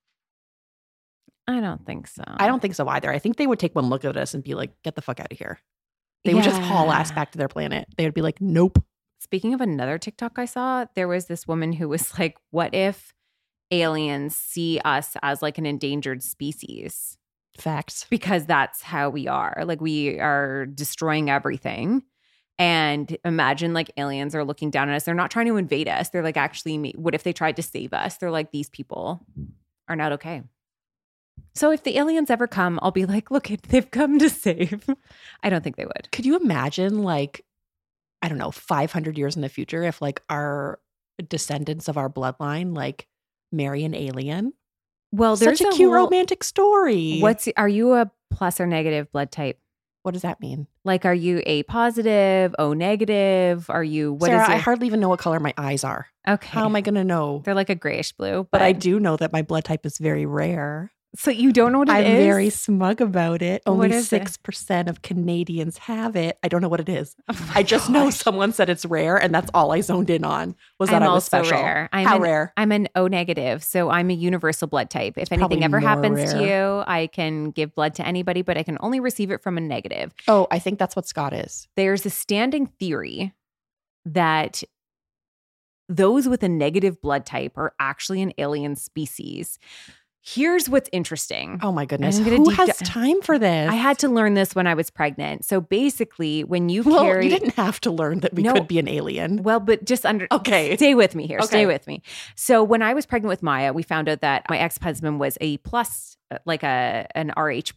Speaker 6: I don't think so.
Speaker 5: I don't think so either. I think they would take one look at us and be like, get the fuck out of here. They would just haul ass
Speaker 6: Yeah.
Speaker 5: back to their planet. They would be like, nope.
Speaker 6: Speaking of another TikTok I saw, there was this woman who was like, what if aliens see us as like an endangered species?
Speaker 5: Facts.
Speaker 6: Because that's how we are. Like we are destroying everything. And imagine like aliens are looking down at us. They're not trying to invade us. They're like, actually, me- what if they tried to save us? They're like, these people are not okay. So if the aliens ever come, I'll be like, look, they've come to save. I don't think they would.
Speaker 5: Could you imagine, like, I don't know, five hundred years in the future, if like our descendants of our bloodline, like, marry an alien?
Speaker 6: Well, there's
Speaker 5: Such a cute
Speaker 6: whole-
Speaker 5: romantic story.
Speaker 6: What's are you a plus or negative blood type?
Speaker 5: What does that mean?
Speaker 6: Like, are you A positive, O negative? Are you what is
Speaker 5: Sarah, I
Speaker 6: your-
Speaker 5: hardly even know what color my eyes are.
Speaker 6: okay?
Speaker 5: How am I going to know?
Speaker 6: They're like a grayish blue, but,
Speaker 5: But I do know that my blood type is very rare.
Speaker 6: So you don't know what it
Speaker 5: I'm
Speaker 6: is?
Speaker 5: very smug about it.
Speaker 6: What
Speaker 5: Only
Speaker 6: is it?
Speaker 5: six percent of Canadians have it. I don't know what it is.
Speaker 6: Oh my
Speaker 5: I just know
Speaker 6: gosh.
Speaker 5: someone said it's rare, and that's all I zoned in on was that
Speaker 6: I'm
Speaker 5: I was
Speaker 6: also
Speaker 5: special.
Speaker 6: rare. I'm
Speaker 5: How
Speaker 6: an,
Speaker 5: rare?
Speaker 6: I'm an O negative, so I'm a universal blood type. If
Speaker 5: Probably
Speaker 6: anything ever
Speaker 5: more
Speaker 6: happens to
Speaker 5: rare.
Speaker 6: you, I can give blood to anybody, but I can only receive it from a negative.
Speaker 5: Oh, I think that's what Scott is.
Speaker 6: There's a standing theory that those with a negative blood type are actually an alien species. Here's what's interesting.
Speaker 5: Oh my goodness.
Speaker 6: I'm gonna
Speaker 5: Who
Speaker 6: deep
Speaker 5: has
Speaker 6: di-
Speaker 5: time for this?
Speaker 6: I had to learn this when I was pregnant. So basically, when you
Speaker 5: Well,
Speaker 6: carry
Speaker 5: you didn't have to learn that we
Speaker 6: No.
Speaker 5: could be an alien.
Speaker 6: Well, but just under
Speaker 5: Okay.
Speaker 6: Stay with me here.
Speaker 5: Okay.
Speaker 6: Stay with me. So when I was pregnant with Maya, we found out that my ex-husband was a plus, like a an R H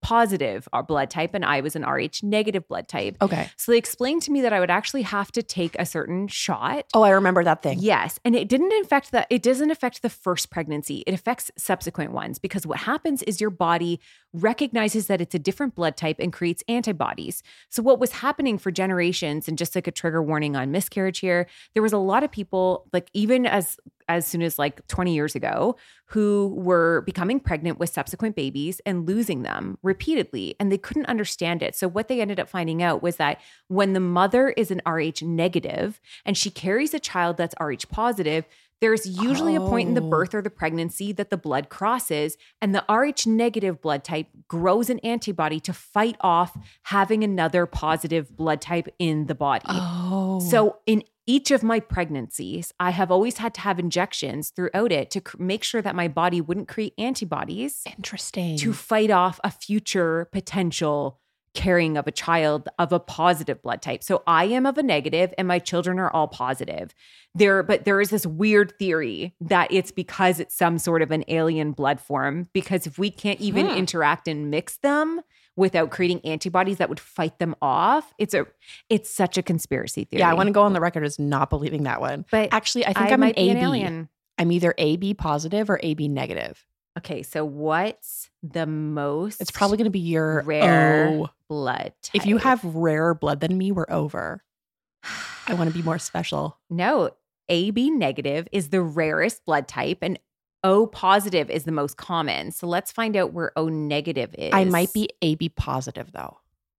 Speaker 6: positive blood type and I was an R H negative blood type.
Speaker 5: Okay.
Speaker 6: So they explained to me that I would actually have to take a certain shot.
Speaker 5: Oh, I remember that thing.
Speaker 6: Yes. And it didn't affect that. It doesn't affect the first pregnancy. It affects subsequent ones because what happens is your body recognizes that it's a different blood type and creates antibodies. So what was happening for generations, and just like a trigger warning on miscarriage here, there was a lot of people, like even as as soon as like twenty years ago, who were becoming pregnant with subsequent babies and losing them repeatedly, and they couldn't understand it. So what they ended up finding out was that when the mother is an R H negative and she carries a child that's R H positive, there's usually
Speaker 5: Oh.
Speaker 6: a point in the birth or the pregnancy that the blood crosses, and the R H negative blood type grows an antibody to fight off having another positive blood type in the body.
Speaker 5: Oh.
Speaker 6: So in each of my pregnancies, I have always had to have injections throughout it to cr- make sure that my body wouldn't create antibodies
Speaker 5: Interesting.
Speaker 6: to fight off a future potential carrying of a child of a positive blood type. So I am of a negative and my children are all positive. There, but there is this weird theory that it's because it's some sort of an alien blood form, because if we can't even
Speaker 5: Hmm.
Speaker 6: interact and mix them without creating antibodies that would fight them off, it's a it's such a conspiracy theory.
Speaker 5: Yeah, I want to go on the record as not believing that one.
Speaker 6: But
Speaker 5: Actually, I think
Speaker 6: I
Speaker 5: I'm
Speaker 6: might
Speaker 5: an
Speaker 6: be
Speaker 5: A
Speaker 6: an
Speaker 5: B.
Speaker 6: alien.
Speaker 5: I'm either A B positive or A B negative.
Speaker 6: Okay, so what's the most
Speaker 5: It's probably going to be your
Speaker 6: rare
Speaker 5: O.
Speaker 6: blood type?
Speaker 5: If you have rarer blood than me, we're over. I want to be more special.
Speaker 6: No, A B negative is the rarest blood type and O positive is the most common. So let's find out where O negative is.
Speaker 5: I might be A B positive though.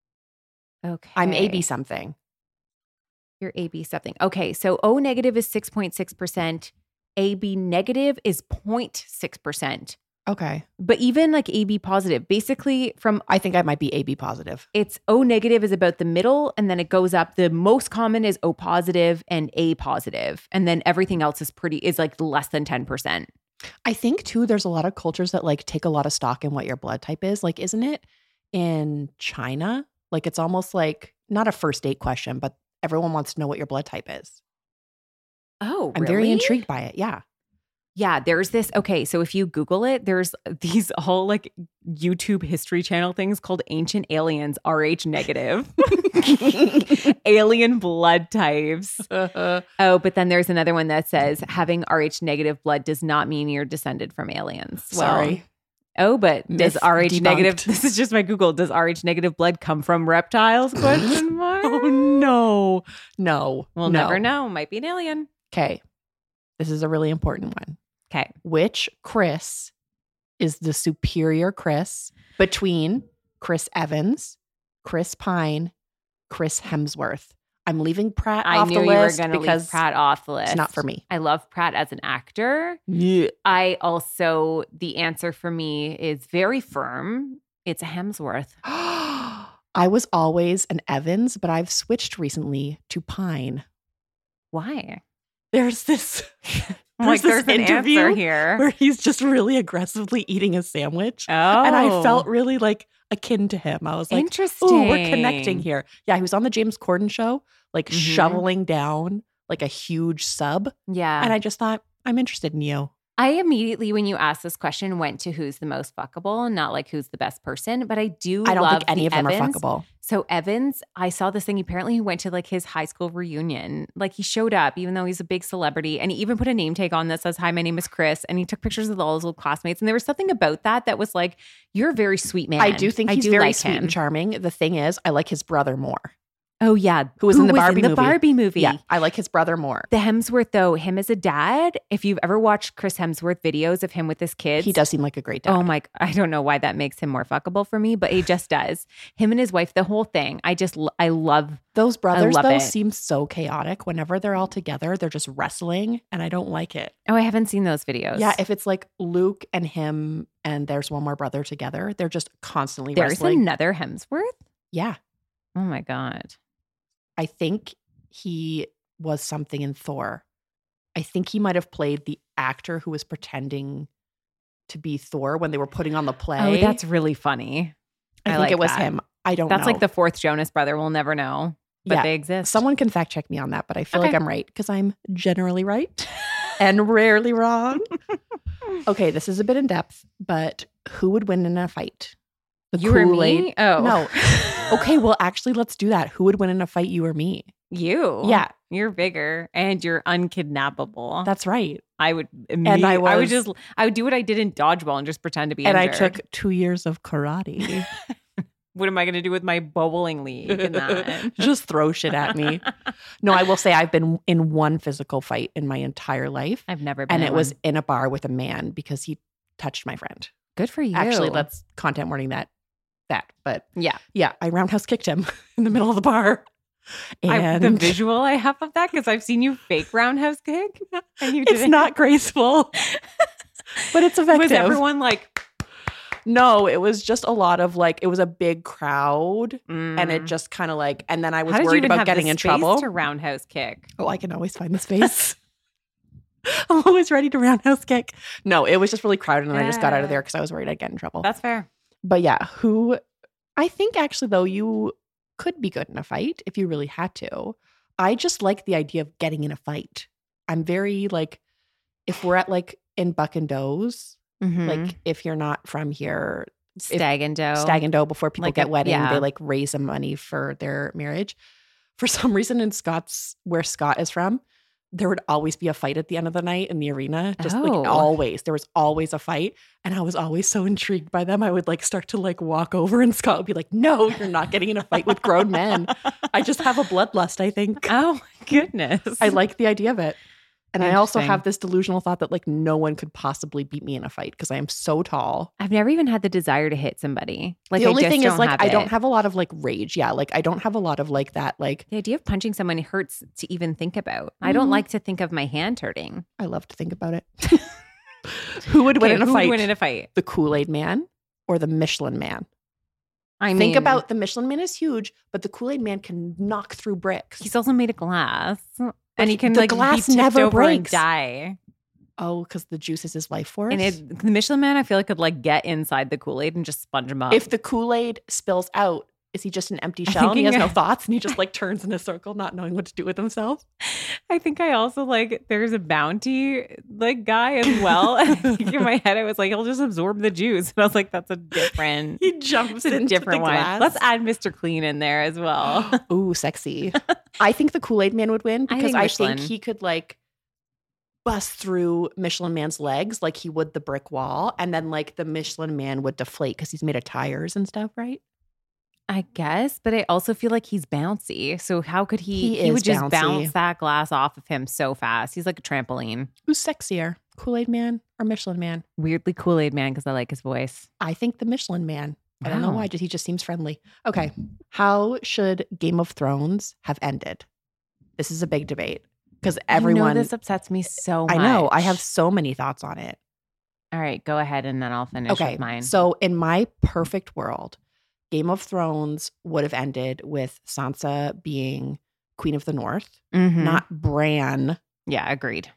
Speaker 6: Okay.
Speaker 5: I'm A B something.
Speaker 6: You're A B something. Okay, so O negative is six point six percent. A B negative is zero point six percent.
Speaker 5: Okay.
Speaker 6: But even like A B positive, basically from
Speaker 5: I think I might be A B positive.
Speaker 6: it's O negative is about the middle and then it goes up. The most common is O positive and A positive. And then everything else is pretty is like less than ten percent.
Speaker 5: I think too, there's a lot of cultures that like take a lot of stock in what your blood type is. Like, isn't it in China? Like, it's almost like not a first date question, but everyone wants to know what your blood type is.
Speaker 6: Oh,
Speaker 5: I'm very intrigued by it. Yeah.
Speaker 6: Yeah, there's this. Okay, so if you Google it, there's these whole like YouTube history channel things called Ancient Aliens R H negative. Alien blood types. Oh, but then there's another one that says having R H negative blood does not mean you're descended from aliens. Well,
Speaker 5: Sorry.
Speaker 6: oh, but does
Speaker 5: Myth
Speaker 6: R H
Speaker 5: debunked.
Speaker 6: negative, this is just my Google, does R H negative blood come from reptiles? Question mark.
Speaker 5: Oh, no. No.
Speaker 6: We'll
Speaker 5: no.
Speaker 6: never know. Might be an alien.
Speaker 5: Okay. This is a really important one.
Speaker 6: Okay.
Speaker 5: Which Chris is the superior Chris between Chris Evans, Chris Pine, Chris Hemsworth? I'm leaving Pratt
Speaker 6: I
Speaker 5: off
Speaker 6: knew
Speaker 5: the
Speaker 6: you were
Speaker 5: list
Speaker 6: going to
Speaker 5: because
Speaker 6: leave Pratt off the list.
Speaker 5: it's not for me.
Speaker 6: I love Pratt as an actor.
Speaker 5: Yeah.
Speaker 6: I also, the answer for me is very firm. It's a Hemsworth.
Speaker 5: I was always an Evans, but I've switched recently to Pine.
Speaker 6: Why?
Speaker 5: There's this,
Speaker 6: I'm like,
Speaker 5: there's
Speaker 6: there's
Speaker 5: this
Speaker 6: an
Speaker 5: interview
Speaker 6: answer here.
Speaker 5: where he's just really aggressively eating a sandwich.
Speaker 6: Oh.
Speaker 5: And I felt really like akin to him. I was like,
Speaker 6: interesting.
Speaker 5: oh, we're connecting here. Yeah, he was on the James Corden show, like
Speaker 6: Mhm.
Speaker 5: shoveling down like a huge sub.
Speaker 6: Yeah.
Speaker 5: And I just thought, I'm interested in you.
Speaker 6: I immediately, when you asked this question, went to who's the most fuckable, not like who's the best person. But I do
Speaker 5: I don't
Speaker 6: love
Speaker 5: think any
Speaker 6: the
Speaker 5: of them
Speaker 6: Evans.
Speaker 5: are fuckable.
Speaker 6: So Evans, I saw this thing. Apparently, he went to like his high school reunion. Like he showed up, even though he's a big celebrity, and he even put a name tag on that says, "Hi, my name is Chris." And he took pictures with all his old classmates. And there was something about that that was like, "You're a very sweet man."
Speaker 5: I do think he's
Speaker 6: do
Speaker 5: very
Speaker 6: like
Speaker 5: sweet
Speaker 6: him.
Speaker 5: and charming. The thing is, I like his brother more.
Speaker 6: Oh yeah,
Speaker 5: Who was in the Barbie
Speaker 6: the
Speaker 5: movie.
Speaker 6: Barbie movie?
Speaker 5: Yeah, I like his brother more.
Speaker 6: The Hemsworth, though, him as a dad, if you've ever watched Chris Hemsworth videos of him with his kids,
Speaker 5: He does seem like a great dad.
Speaker 6: Oh my, I don't know why that makes him more fuckable for me, but he just does. Him and his wife, the whole thing. I just, l- I love,
Speaker 5: Those brothers,
Speaker 6: love
Speaker 5: though,
Speaker 6: it.
Speaker 5: seem so chaotic. Whenever they're all together, they're just wrestling, and I don't like it.
Speaker 6: oh, I haven't seen those videos.
Speaker 5: Yeah, if it's like Luke and him and there's one more brother together, they're just constantly
Speaker 6: There's
Speaker 5: wrestling.
Speaker 6: another Hemsworth?
Speaker 5: Yeah.
Speaker 6: Oh my God.
Speaker 5: I think he was something in Thor. I think he might have played the actor who was pretending to be Thor when they were putting on the play.
Speaker 6: Oh, that's really funny.
Speaker 5: I,
Speaker 6: I
Speaker 5: think
Speaker 6: like
Speaker 5: it was
Speaker 6: that.
Speaker 5: him. I don't
Speaker 6: That's
Speaker 5: know.
Speaker 6: like the fourth Jonas brother. We'll never know, but
Speaker 5: Yeah.
Speaker 6: they exist.
Speaker 5: Someone can fact check me on that, but I feel
Speaker 6: Okay.
Speaker 5: like I'm right because I'm generally right and rarely wrong. Okay, this is a bit in depth, but who would win in a fight? The
Speaker 6: You or
Speaker 5: Kool-Aid.
Speaker 6: me? Oh.
Speaker 5: No. Okay, well, actually, let's do that. Who would win in a fight, you or me?
Speaker 6: You.
Speaker 5: Yeah.
Speaker 6: You're bigger and you're unkidnappable.
Speaker 5: That's right.
Speaker 6: I would
Speaker 5: And I
Speaker 6: immediately- I would
Speaker 5: was-
Speaker 6: just I would do what I did in dodgeball and just pretend to be
Speaker 5: And I
Speaker 6: injured.
Speaker 5: took two years of karate.
Speaker 6: What am I going to do with my bowling league in that?
Speaker 5: Just throw shit at me. No, I will say I've been in one physical fight in my entire life.
Speaker 6: I've never been
Speaker 5: And
Speaker 6: in
Speaker 5: it was
Speaker 6: one.
Speaker 5: in a bar with a man because he touched my friend.
Speaker 6: Good for you.
Speaker 5: Actually, let's content warning that. That. But
Speaker 6: Yeah.
Speaker 5: yeah, I roundhouse kicked him in the middle of the bar.
Speaker 6: I,
Speaker 5: And
Speaker 6: the visual I have of that, because I've seen you fake roundhouse kick. And you
Speaker 5: it's
Speaker 6: did
Speaker 5: not graceful, but it's effective.
Speaker 6: Was everyone like,
Speaker 5: No, it was just a lot of like, it was a big crowd and it
Speaker 6: mm.
Speaker 5: just kind of like, and then I was
Speaker 6: How did you
Speaker 5: worried
Speaker 6: even
Speaker 5: about
Speaker 6: have the
Speaker 5: getting in
Speaker 6: space
Speaker 5: trouble.
Speaker 6: to roundhouse kick?
Speaker 5: Oh, I can always find the space. I'm always ready to roundhouse kick. No, it was just really crowded and I just got out of there because I was worried I'd get in trouble.
Speaker 6: That's fair.
Speaker 5: But yeah, who I think actually though you could be good in a fight if you really had to. I just like the idea of getting in a fight. I'm very like, if we're at like in Buck and Doe's,
Speaker 6: Mhm.
Speaker 5: like if you're not from here,
Speaker 6: Stag and doe.
Speaker 5: Stag and Doe, before people
Speaker 6: Like
Speaker 5: get
Speaker 6: a-
Speaker 5: wedding,
Speaker 6: yeah.
Speaker 5: they like raise some money for their marriage. For some reason in Scott's, where Scott is from, there would always be a fight at the end of the night in the arena. Just
Speaker 6: Oh.
Speaker 5: like always. There was always a fight. And I was always so intrigued by them. I would like start to like walk over and Scott would be like, no, you're not getting in a fight with grown men. I just have a bloodlust, I think.
Speaker 6: Oh my goodness.
Speaker 5: I like the idea of it. And I also
Speaker 6: Interesting.
Speaker 5: have this delusional thought that like no one could possibly beat me in a fight because I am so tall.
Speaker 6: I've never even had the desire to hit somebody. Like
Speaker 5: the only
Speaker 6: I just
Speaker 5: thing
Speaker 6: don't
Speaker 5: is like
Speaker 6: have
Speaker 5: I
Speaker 6: it.
Speaker 5: don't have a lot of like rage. Yeah, like I don't have a lot of like that. Like
Speaker 6: The idea of punching someone hurts to even think about. I don't
Speaker 5: Mhm.
Speaker 6: like to think of my hand hurting.
Speaker 5: I love to think about it. Who would win
Speaker 6: Okay,
Speaker 5: in a
Speaker 6: who would
Speaker 5: fight?
Speaker 6: win in a fight?
Speaker 5: The Kool-Aid Man or the Michelin Man?
Speaker 6: I
Speaker 5: Think
Speaker 6: mean,
Speaker 5: about the Michelin Man is huge, but the Kool-Aid Man can knock through bricks.
Speaker 6: He's also made of glass, and he can
Speaker 5: the
Speaker 6: like
Speaker 5: glass
Speaker 6: be tipped
Speaker 5: never
Speaker 6: over and
Speaker 5: breaks.
Speaker 6: die.
Speaker 5: Oh, because the juice is his life force.
Speaker 6: And it, the Michelin Man, I feel like could like get inside the Kool Aid and just sponge him up.
Speaker 5: if the Kool-Aid spills out, is he just an empty
Speaker 6: I'm
Speaker 5: shell and he has
Speaker 6: thinking-
Speaker 5: no thoughts and he just like turns in a circle, not knowing what to do with himself?
Speaker 6: I think I also like there's a bounty like guy as well. I think in my head, I was like, he'll just absorb the juice, and I was like, that's a different.
Speaker 5: He jumps
Speaker 6: It's a
Speaker 5: into
Speaker 6: different
Speaker 5: the
Speaker 6: one.
Speaker 5: glass.
Speaker 6: Let's add Mister Clean in there as well.
Speaker 5: Ooh, sexy. I think the Kool-Aid Man would win
Speaker 6: I
Speaker 5: because
Speaker 6: think
Speaker 5: I
Speaker 6: Michelin.
Speaker 5: think he could like bust through Michelin Man's legs like he would the brick wall. And then like the Michelin Man would deflate because he's made of tires and stuff, right?
Speaker 6: I guess, but I also feel like he's bouncy. So how could he?
Speaker 5: He
Speaker 6: He,
Speaker 5: is
Speaker 6: would just
Speaker 5: bouncy.
Speaker 6: bounce that glass off of him so fast. He's like a trampoline.
Speaker 5: Who's sexier, Kool-Aid Man or Michelin Man?
Speaker 6: Weirdly Kool Aid Man because I like his voice.
Speaker 5: I think the Michelin Man. I don't know
Speaker 6: Wow.
Speaker 5: why. Just he just seems friendly. Okay. How should Game of Thrones have ended? This is a big debate because everyone.
Speaker 6: You know, this upsets me so much.
Speaker 5: I know. I have so many thoughts on it.
Speaker 6: All right, go ahead and then I'll finish
Speaker 5: Okay.
Speaker 6: with mine.
Speaker 5: So in my perfect world, Game of Thrones would have ended with Sansa being Queen of the North,
Speaker 6: Mhm.
Speaker 5: not Bran.
Speaker 6: yeah, agreed.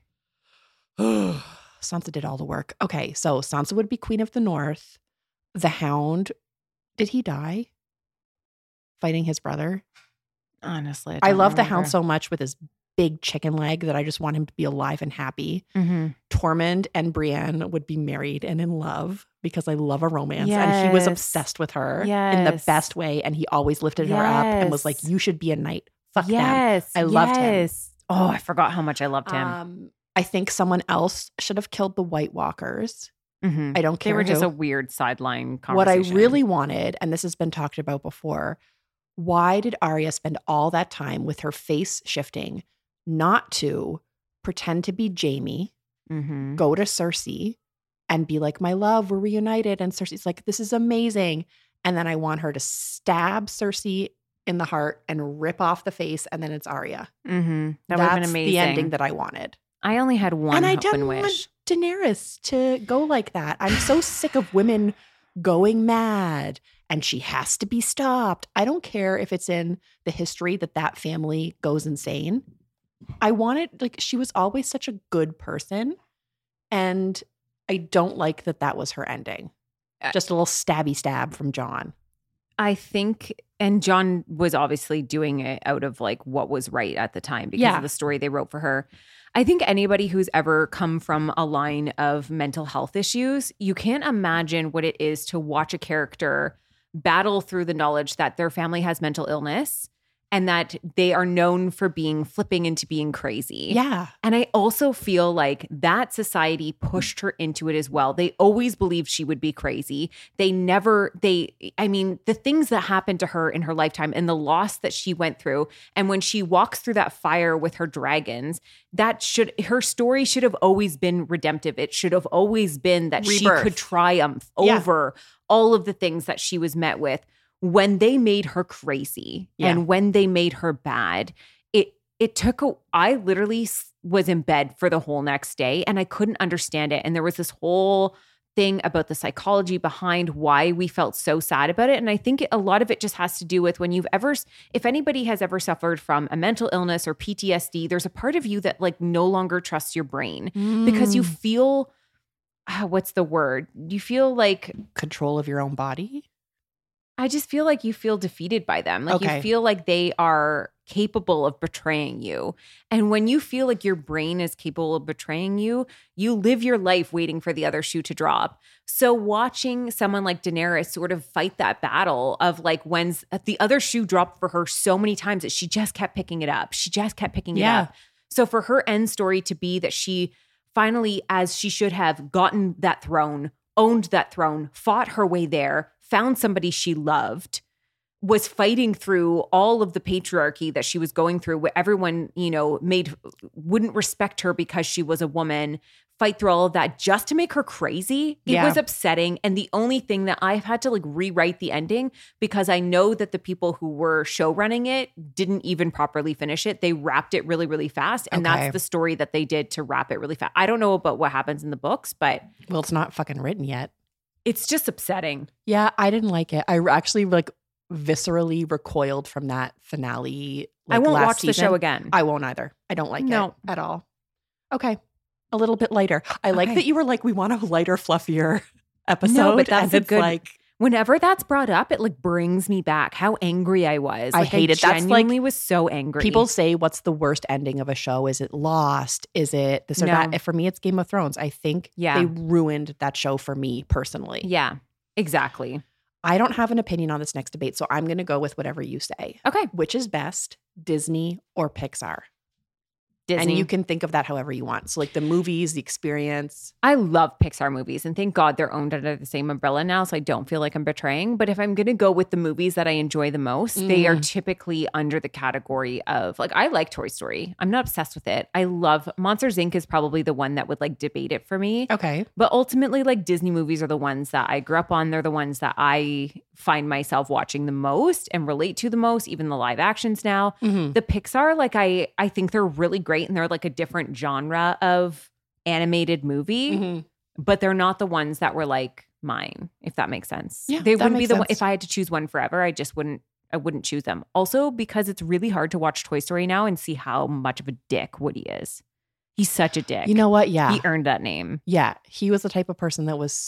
Speaker 5: Sansa did all the work. Okay, so Sansa would be Queen of the North. The Hound, did he die fighting his brother?
Speaker 6: Honestly,
Speaker 5: I love the Hound so much with his big chicken leg that I just want him to be alive and happy.
Speaker 6: Mm-hmm.
Speaker 5: Tormund and Brienne would be married and in love because I love a romance. And he was
Speaker 6: Yes.
Speaker 5: obsessed with her in the
Speaker 6: Yes.
Speaker 5: best way. And he always lifted her up and was like,
Speaker 6: Yes.
Speaker 5: you should be a knight. Fuck them.
Speaker 6: Yes,
Speaker 5: I loved him.
Speaker 6: yes. Oh, I forgot how much I loved him.
Speaker 5: Um, I think someone else should have killed the White Walkers.
Speaker 6: Mhm.
Speaker 5: I don't
Speaker 6: They
Speaker 5: care
Speaker 6: were just
Speaker 5: who.
Speaker 6: a weird sideline
Speaker 5: What I
Speaker 6: conversation.
Speaker 5: really wanted, and this has been talked about before, why did Arya spend all that time with her face shifting not to pretend to be Jaime,
Speaker 6: Mhm.
Speaker 5: go to Cersei and be like, my love, we're reunited. And Cersei's like, this is amazing. And then I want her to stab Cersei in the heart and rip off the face. And then it's Arya.
Speaker 6: Mhm. That would
Speaker 5: That's
Speaker 6: have been amazing.
Speaker 5: the ending that I wanted.
Speaker 6: I only had one
Speaker 5: and I
Speaker 6: hope
Speaker 5: don't
Speaker 6: and
Speaker 5: want
Speaker 6: wish.
Speaker 5: Daenerys to go like that. I'm so sick of women going mad and she has to be stopped. I don't care if it's in the history that that family goes insane. I wanted, like, she was always such a good person. And I don't like that that was her ending.
Speaker 6: Uh,
Speaker 5: Just a little stabby stab from John.
Speaker 6: I think, and John was obviously doing it out of like what was right at the time because
Speaker 5: Yeah.
Speaker 6: of the story they wrote for her. I think anybody who's ever come from a line of mental health issues, you can't imagine what it is to watch a character battle through the knowledge that their family has mental illness and that they are known for being flipping into being crazy.
Speaker 5: Yeah.
Speaker 6: And I also feel like that society pushed her into it as well. They always believed she would be crazy. They never, they, I mean, the things that happened to her in her lifetime and the loss that she went through. And when she walks through that fire with her dragons, that should, her story should have always been redemptive. It should have always been that
Speaker 5: Rebirth.
Speaker 6: she could triumph
Speaker 5: Yeah.
Speaker 6: over all of the things that she was met with. When they made her crazy
Speaker 5: Yeah.
Speaker 6: and when they made her bad, it it took a, I literally s- was in bed for the whole next day and I couldn't understand it. And there was this whole thing about the psychology behind why we felt so sad about it. And I think a lot of it just has to do with when you've ever, if anybody has ever suffered from a mental illness or P T S D, there's a part of you that like no longer trusts your brain because you feel, ah, what's the word? You feel like,
Speaker 5: Control of your own body.
Speaker 6: I just feel like you feel defeated by them. Like
Speaker 5: Okay.
Speaker 6: you feel like they are capable of betraying you. And when you feel like your brain is capable of betraying you, you live your life waiting for the other shoe to drop. So watching someone like Daenerys sort of fight that battle of like when the other shoe dropped for her so many times that she just kept picking it up. She just kept picking
Speaker 5: Yeah.
Speaker 6: it up. So for her end story to be that she finally, as she should have, gotten that throne, owned that throne, fought her way there, found somebody she loved, was fighting through all of the patriarchy that she was going through, where everyone, you know, made wouldn't respect her because she was a woman, fight through all of that just to make her crazy. It
Speaker 5: Yeah.
Speaker 6: was upsetting. And the only thing that I've had to like rewrite the ending because I know that the people who were show running it didn't even properly finish it. They wrapped it really, really fast. And
Speaker 5: Okay.
Speaker 6: that's the story that they did to wrap it really fast. I don't know about what happens in the books, but
Speaker 5: Well, it's not fucking written yet.
Speaker 6: it's just upsetting.
Speaker 5: Yeah, I didn't like it. I actually like viscerally recoiled from that finale. Like,
Speaker 6: I won't
Speaker 5: last
Speaker 6: watch the
Speaker 5: season.
Speaker 6: show again.
Speaker 5: I won't either. I don't like
Speaker 6: No.
Speaker 5: it at all. Okay. A little bit lighter. I like
Speaker 6: Okay.
Speaker 5: that you were like, we want a lighter, fluffier episode.
Speaker 6: No, but that's
Speaker 5: and
Speaker 6: a
Speaker 5: it's
Speaker 6: good-
Speaker 5: like,
Speaker 6: Whenever that's brought up, it like brings me back how angry I was.
Speaker 5: I
Speaker 6: Like,
Speaker 5: hate it. That's, like,
Speaker 6: genuinely was so angry.
Speaker 5: people say, what's the worst ending of a show? Is it Lost? Is it this or
Speaker 6: No.
Speaker 5: that? For me, it's Game of Thrones. I think
Speaker 6: Yeah.
Speaker 5: they ruined that show for me personally.
Speaker 6: Yeah, exactly.
Speaker 5: I don't have an opinion on this next debate, so I'm going to go with whatever you say.
Speaker 6: Okay,
Speaker 5: Which is best, Disney or Pixar?
Speaker 6: Disney.
Speaker 5: And you can think of that however you want. So like the movies, the experience.
Speaker 6: I love Pixar movies, and thank God they're owned under the same umbrella now, so I don't feel like I'm betraying. But if I'm going to go with the movies that I enjoy the most, they are typically under the category of like, I like Toy Story. I'm not obsessed with it. I love Monsters, Incorporated is probably the one that would like debate it for me.
Speaker 5: Okay.
Speaker 6: But ultimately, like Disney movies are the ones that I grew up on. They're the ones that I find myself watching the most and relate to the most, even the live actions now.
Speaker 5: Mm-hmm.
Speaker 6: The Pixar, like I I think they're really great and they're like a different genre of animated movie,
Speaker 5: Mm-hmm.
Speaker 6: but they're not the ones that were like mine, if that makes sense.
Speaker 5: Yeah,
Speaker 6: they
Speaker 5: that
Speaker 6: wouldn't be
Speaker 5: makes
Speaker 6: the one
Speaker 5: sense.
Speaker 6: if I had to choose one forever, I just wouldn't I wouldn't choose them. Also, because it's really hard to watch Toy Story now and see how much of a dick Woody is. He's such a dick.
Speaker 5: You know what? Yeah.
Speaker 6: He earned that name.
Speaker 5: Yeah. He was the type of person that was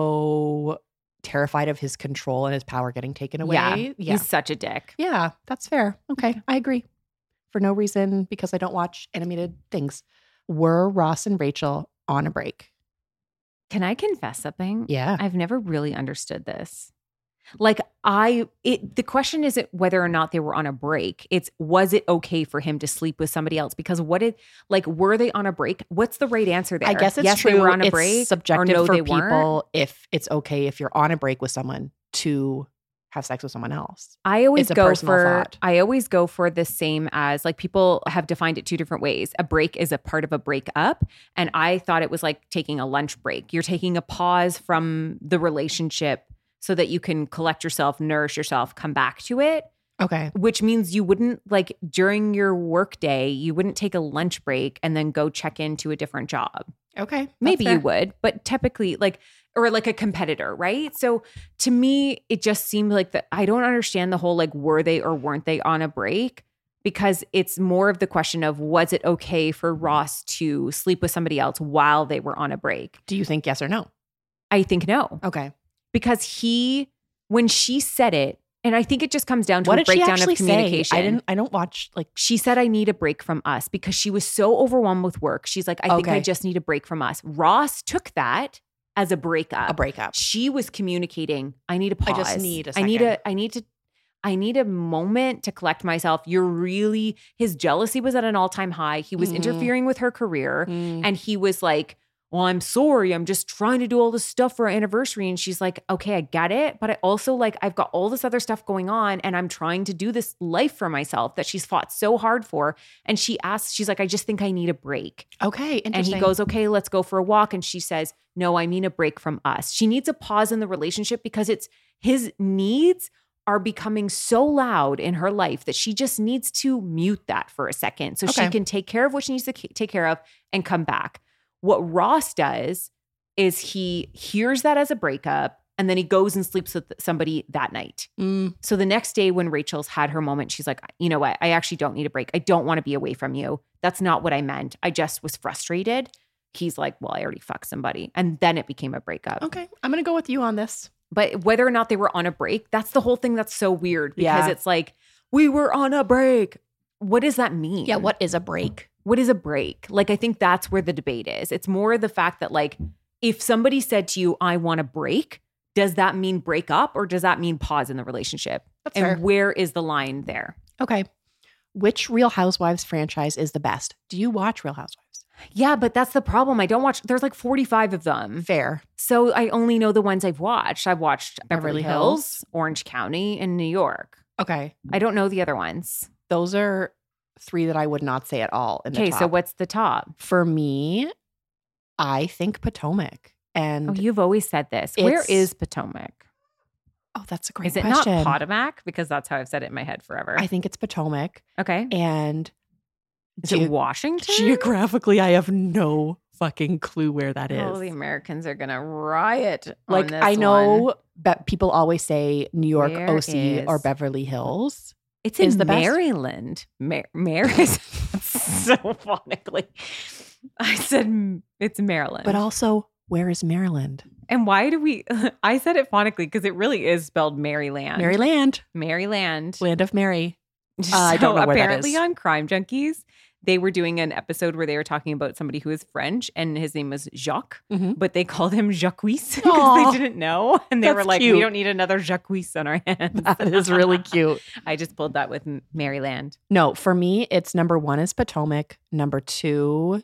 Speaker 5: so terrified of his control and his power getting taken away.
Speaker 6: Yeah,
Speaker 5: Yeah.
Speaker 6: he's such a dick.
Speaker 5: Yeah, that's fair. Okay. I agree. For no reason, because I don't watch animated things. Were Ross and Rachel on a break?
Speaker 6: Can I confess something?
Speaker 5: Yeah.
Speaker 6: I've never really understood this. Like I it the question isn't whether or not they were on a break. It's was it okay for him to sleep with somebody else? Because what did like were they on a break? What's the right answer there?
Speaker 5: I guess it's
Speaker 6: yes,
Speaker 5: true.
Speaker 6: they were on a
Speaker 5: it's
Speaker 6: break.
Speaker 5: subjective
Speaker 6: or no,
Speaker 5: for
Speaker 6: they
Speaker 5: people
Speaker 6: weren't.
Speaker 5: if it's okay if you're on a break with someone to have sex with someone else.
Speaker 6: I always
Speaker 5: It's a
Speaker 6: go
Speaker 5: personal
Speaker 6: for
Speaker 5: thought.
Speaker 6: I always go for the same as like people have defined it two different ways. A break is a part of a breakup, and I thought it was like taking a lunch break. You're taking a pause from the relationship so that you can collect yourself, nourish yourself, come back to it.
Speaker 5: Okay.
Speaker 6: Which means you wouldn't like during your work day, you wouldn't take a lunch break and then go check into a different job.
Speaker 5: Okay.
Speaker 6: Maybe
Speaker 5: That's
Speaker 6: you
Speaker 5: fair.
Speaker 6: would, but typically like, or like a competitor, right? So to me, it just seemed like that. I don't understand the whole like, were they or weren't they on a break? Because it's more of the question of was it okay for Ross to sleep with somebody else while they were on a break?
Speaker 5: Do you think yes or no?
Speaker 6: I think no.
Speaker 5: Okay.
Speaker 6: Because he, when she said it, and I think it just comes down to
Speaker 5: What
Speaker 6: a
Speaker 5: did she
Speaker 6: breakdown
Speaker 5: actually
Speaker 6: of communication.
Speaker 5: say? I didn't. I don't watch like.
Speaker 6: She said, I need a break from us because she was so overwhelmed with work. She's like, I think I
Speaker 5: Okay.
Speaker 6: just need a break from us. Ross took that as a breakup.
Speaker 5: A breakup.
Speaker 6: She was communicating, I need a pause.
Speaker 5: I just need a
Speaker 6: I need
Speaker 5: second.
Speaker 6: a I need to I need a moment to collect myself. You're really his jealousy was at an all-time high. He was
Speaker 5: Mhm.
Speaker 6: interfering with her career
Speaker 5: Mm.
Speaker 6: and he was like, well, I'm sorry. I'm just trying to do all this stuff for our anniversary. And she's like, okay, I get it. But I also like, I've got all this other stuff going on and I'm trying to do this life for myself that she's fought so hard for. And she asks, she's like, I just think I need a break.
Speaker 5: Okay,
Speaker 6: And
Speaker 5: interesting.
Speaker 6: he goes, okay, let's go for a walk. And she says, no, I mean a break from us. She needs a pause in the relationship because it's his needs are becoming so loud in her life that she just needs to mute that for a second so she
Speaker 5: Okay.
Speaker 6: can take care of what she needs to k- take care of and come back. What Ross does is he hears that as a breakup and then he goes and sleeps with somebody that night.
Speaker 5: Mm.
Speaker 6: So the next day when Rachel's had her moment, she's like, you know what? I actually don't need a break. I don't want to be away from you. That's not what I meant. I just was frustrated. He's like, well, I already fucked somebody. And then it became a breakup.
Speaker 5: Okay, I'm going to go with you on this.
Speaker 6: But whether or not they were on a break, that's the whole thing that's so weird because
Speaker 5: Yeah.
Speaker 6: it's like, we were on a break. What does that mean?
Speaker 5: Yeah, what is a break?
Speaker 6: What is a break? Like, I think that's where the debate is. It's more the fact that, like, if somebody said to you, I want a break, does that mean break up or does that mean pause in the relationship?
Speaker 5: That's
Speaker 6: and
Speaker 5: fair.
Speaker 6: where is the line there?
Speaker 5: Okay. Which Real Housewives franchise is the best? Do you watch Real Housewives?
Speaker 6: Yeah, but that's the problem. I don't watch, there's like forty-five of them.
Speaker 5: Fair.
Speaker 6: So I only know the ones I've watched. I've watched Beverly,
Speaker 5: Beverly
Speaker 6: Hills, Orange County, and New York.
Speaker 5: Okay.
Speaker 6: I don't know the other ones.
Speaker 5: Those are three that I would not say at all in the
Speaker 6: Okay,
Speaker 5: top.
Speaker 6: so what's the top?
Speaker 5: For me, I think Potomac. And
Speaker 6: Oh, you've always said this. Where
Speaker 5: It's-
Speaker 6: is Potomac?
Speaker 5: oh, that's a great
Speaker 6: Is it
Speaker 5: question.
Speaker 6: not Potomac? Because that's how I've said it in my head forever.
Speaker 5: I think it's Potomac.
Speaker 6: okay.
Speaker 5: And
Speaker 6: Is
Speaker 5: ge-
Speaker 6: it Washington?
Speaker 5: geographically, I have no fucking clue where that is.
Speaker 6: Oh, the Americans are going to riot. on
Speaker 5: Like
Speaker 6: this
Speaker 5: I know,
Speaker 6: one.
Speaker 5: but people always say New York
Speaker 6: Where
Speaker 5: O C or
Speaker 6: is-
Speaker 5: Beverly Hills.
Speaker 6: It's in
Speaker 5: is the best.
Speaker 6: Maryland. Mar- Mar- so phonically. I said m- it's Maryland.
Speaker 5: But also, where is Maryland?
Speaker 6: and why do we, I said it phonically because it really is spelled Maryland.
Speaker 5: Maryland,
Speaker 6: Maryland.
Speaker 5: land of Mary.
Speaker 6: So
Speaker 5: Uh, I don't know where that
Speaker 6: apparently
Speaker 5: is.
Speaker 6: on Crime Junkies, they were doing an episode where they were talking about somebody who is French and his name was Jacques,
Speaker 5: Mhm.
Speaker 6: but they called him Jacques because
Speaker 5: Aw.
Speaker 6: they didn't know. And they
Speaker 5: That's
Speaker 6: were like,
Speaker 5: cute.
Speaker 6: we don't need another Jacques on our hands.
Speaker 5: That is really cute.
Speaker 6: I just pulled that with M- Maryland.
Speaker 5: No, for me, it's number one is Potomac. Number two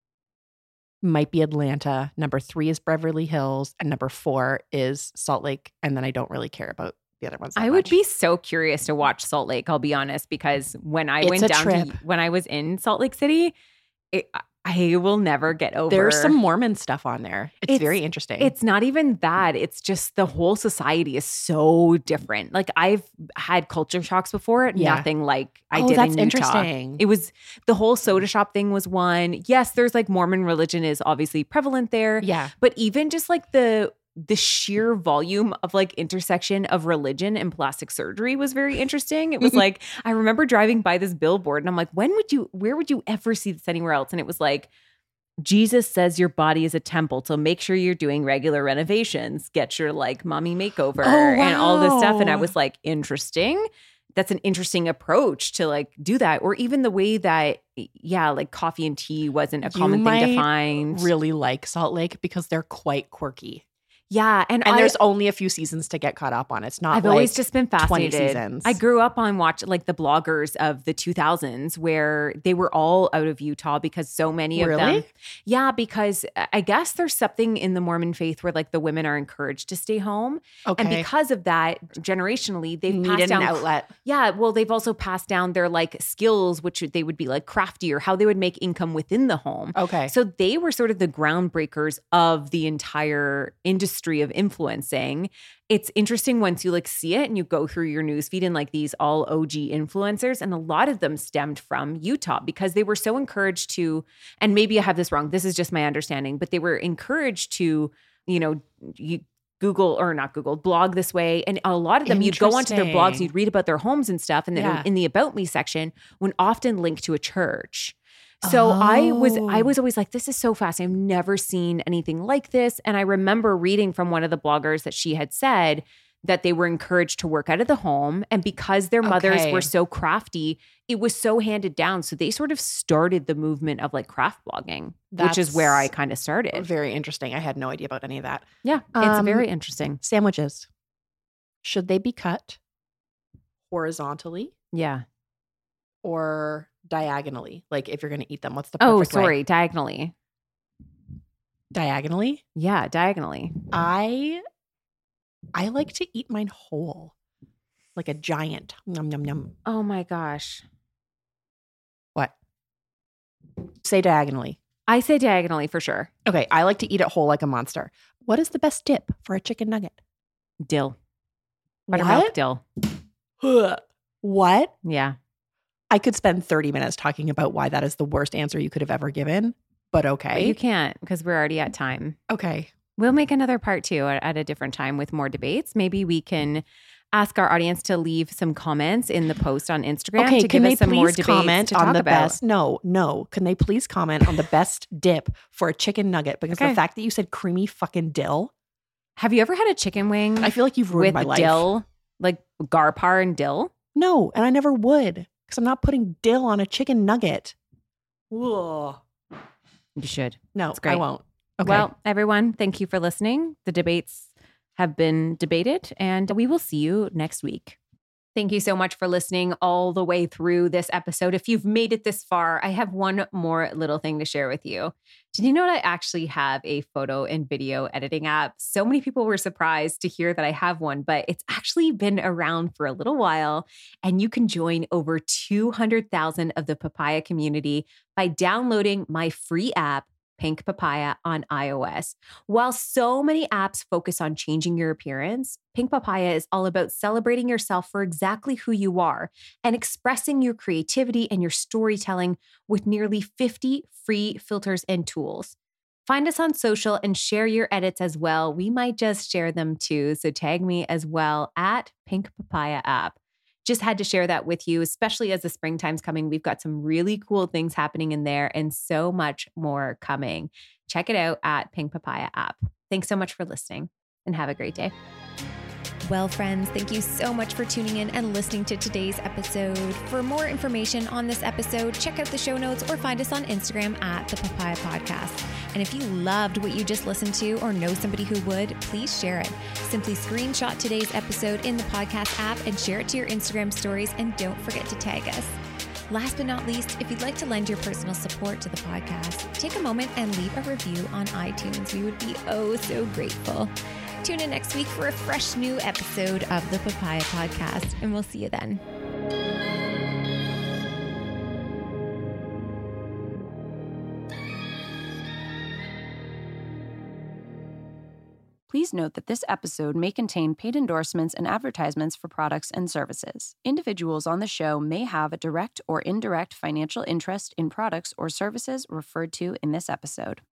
Speaker 5: might be Atlanta. Number three is Beverly Hills. And number four is Salt Lake. And then I don't really care about the other ones. that
Speaker 6: I would
Speaker 5: much.
Speaker 6: be so curious to watch Salt Lake, I'll be honest, because when I
Speaker 5: It's
Speaker 6: went
Speaker 5: a
Speaker 6: down
Speaker 5: trip.
Speaker 6: to, when I was in Salt Lake City, it, I will never get over.
Speaker 5: There's some Mormon stuff on there. It's,
Speaker 6: It's-
Speaker 5: very interesting.
Speaker 6: It's not even that. It's just the whole society is so different. Like I've had culture shocks before,
Speaker 5: Yeah.
Speaker 6: nothing like I
Speaker 5: oh,
Speaker 6: did
Speaker 5: that's
Speaker 6: in Utah.
Speaker 5: interesting.
Speaker 6: It was the whole soda shop thing was one. Yes, there's like Mormon religion is obviously prevalent there,
Speaker 5: yeah.
Speaker 6: but even just like the the sheer volume of like intersection of religion and plastic surgery was very interesting. It was like I remember driving by this billboard and I'm like, when would you where would you ever see this anywhere else? And it was like, Jesus says your body is a temple, so make sure you're doing regular renovations. Get your like mommy makeover
Speaker 5: Oh,
Speaker 6: and all this stuff. And I
Speaker 5: wow.
Speaker 6: was like, interesting. That's an interesting approach to like do that. Or even the way that, yeah, like coffee and tea wasn't a
Speaker 5: You
Speaker 6: common thing to
Speaker 5: might
Speaker 6: find.
Speaker 5: Really like Salt Lake because they're quite quirky.
Speaker 6: Yeah. And,
Speaker 5: And
Speaker 6: I,
Speaker 5: there's only a few seasons to get caught up on. It's not
Speaker 6: I've
Speaker 5: like
Speaker 6: always just been
Speaker 5: twenty
Speaker 6: fascinated.
Speaker 5: seasons.
Speaker 6: I grew up on watch like the bloggers of the two thousands where they were all out of Utah because so many of
Speaker 5: Really?
Speaker 6: them. Yeah, because I guess there's something in the Mormon faith where like the women are encouraged to stay home.
Speaker 5: okay.
Speaker 6: And because of that, generationally, they've passed
Speaker 5: needed
Speaker 6: down
Speaker 5: an outlet.
Speaker 6: Yeah, well, they've also passed down their like skills, which they would be like crafty or how they would make income within the home.
Speaker 5: Okay.
Speaker 6: So they were sort of the groundbreakers of the entire industry of influencing. It's interesting once you like see it and you go through your newsfeed and like these all O G influencers, and a lot of them stemmed from Utah because they were so encouraged to, and maybe I have this wrong, this is just my understanding, but they were encouraged to, you know, you Google or not Google, blog this way. And a lot of them, you'd go onto their blogs,
Speaker 5: Interesting.
Speaker 6: you'd read about their homes and stuff. And then
Speaker 5: Yeah.
Speaker 6: in the About Me section, would often link to a church. So I was I
Speaker 5: Oh.
Speaker 6: was always like, this is so fascinating. I've never seen anything like this. And I remember reading from one of the bloggers that she had said that they were encouraged to work out of the home. And because their mothers
Speaker 5: Okay.
Speaker 6: were so crafty, it was so handed down. So they sort of started the movement of like craft blogging, which is where I
Speaker 5: That's
Speaker 6: kind of started.
Speaker 5: Very interesting. I had no idea about any of that.
Speaker 6: Yeah, it's
Speaker 5: Um,
Speaker 6: very interesting.
Speaker 5: Sandwiches. Should they be cut horizontally
Speaker 6: Yeah.
Speaker 5: or diagonally? Like if you're going to eat them, what's the
Speaker 6: Oh,
Speaker 5: perfect way?
Speaker 6: sorry, diagonally.
Speaker 5: Diagonally?
Speaker 6: Yeah, diagonally.
Speaker 5: I I like to eat mine whole. Like a giant. Yum yum yum.
Speaker 6: Oh my gosh.
Speaker 5: What? Say diagonally.
Speaker 6: I say diagonally for sure.
Speaker 5: Okay, I like to eat it whole like a monster. What is the best dip for a chicken nugget?
Speaker 6: Dill. Buttermilk
Speaker 5: What?
Speaker 6: dill.
Speaker 5: What?
Speaker 6: Yeah.
Speaker 5: I could spend thirty minutes talking about why that is the worst answer you could have ever given, but
Speaker 6: But
Speaker 5: okay.
Speaker 6: you can't because we're already at time.
Speaker 5: Okay.
Speaker 6: We'll make another part two at, at a different time with more debates. Maybe we can ask our audience to leave some comments in the post on Instagram
Speaker 5: Okay,
Speaker 6: to
Speaker 5: can
Speaker 6: give
Speaker 5: they
Speaker 6: us some
Speaker 5: please
Speaker 6: more debates
Speaker 5: comment
Speaker 6: to
Speaker 5: on
Speaker 6: talk
Speaker 5: the
Speaker 6: about.
Speaker 5: best? No, no. Can they please comment on the best dip for a chicken nugget? Because
Speaker 6: Okay.
Speaker 5: the fact that you said creamy fucking dill,
Speaker 6: Have you ever had a chicken wing
Speaker 5: I feel like you've ruined
Speaker 6: with
Speaker 5: my life.
Speaker 6: dill, like garpar and dill?
Speaker 5: No, and I never would because I'm not putting dill on a chicken nugget. Ugh.
Speaker 6: You should.
Speaker 5: No,
Speaker 6: It's great.
Speaker 5: I won't. Okay.
Speaker 6: Well, everyone, thank you for listening. The debates have been debated, and we will see you next week. Thank you so much for listening all the way through this episode. If you've made it this far, I have one more little thing to share with you. Did you know that I actually have a photo and video editing app? So many people were surprised to hear that I have one, but it's actually been around for a little while, and you can join over two hundred thousand of the Papaya community by downloading my free app, Pink Papaya, on iOS. While so many apps focus on changing your appearance, Pink Papaya is all about celebrating yourself for exactly who you are and expressing your creativity and your storytelling with nearly fifty free filters and tools. Find us on social and share your edits as well. We might just share them too, so tag me as well at Pink Papaya app. Just had to share that with you, especially as the springtime's coming. We've got some really cool things happening in there and so much more coming. Check it out at Pink Papaya app. Thanks so much for listening and have a great day.
Speaker 4: Well, friends, thank you so much for tuning in and listening to today's episode. For more information on this episode, check out the show notes or find us on Instagram at the Papaya Podcast. And if you loved what you just listened to or know somebody who would, please share it. Simply screenshot today's episode in the podcast app and share it to your Instagram stories, and don't forget to tag us. Last but not least, if you'd like to lend your personal support to the podcast, take a moment and leave a review on iTunes. We would be oh so grateful. Tune in next week for a fresh new episode of the Papaya Podcast, and we'll see you then.
Speaker 9: Please note that this episode may contain paid endorsements and advertisements for products and services. Individuals on the show may have a direct or indirect financial interest in products or services referred to in this episode.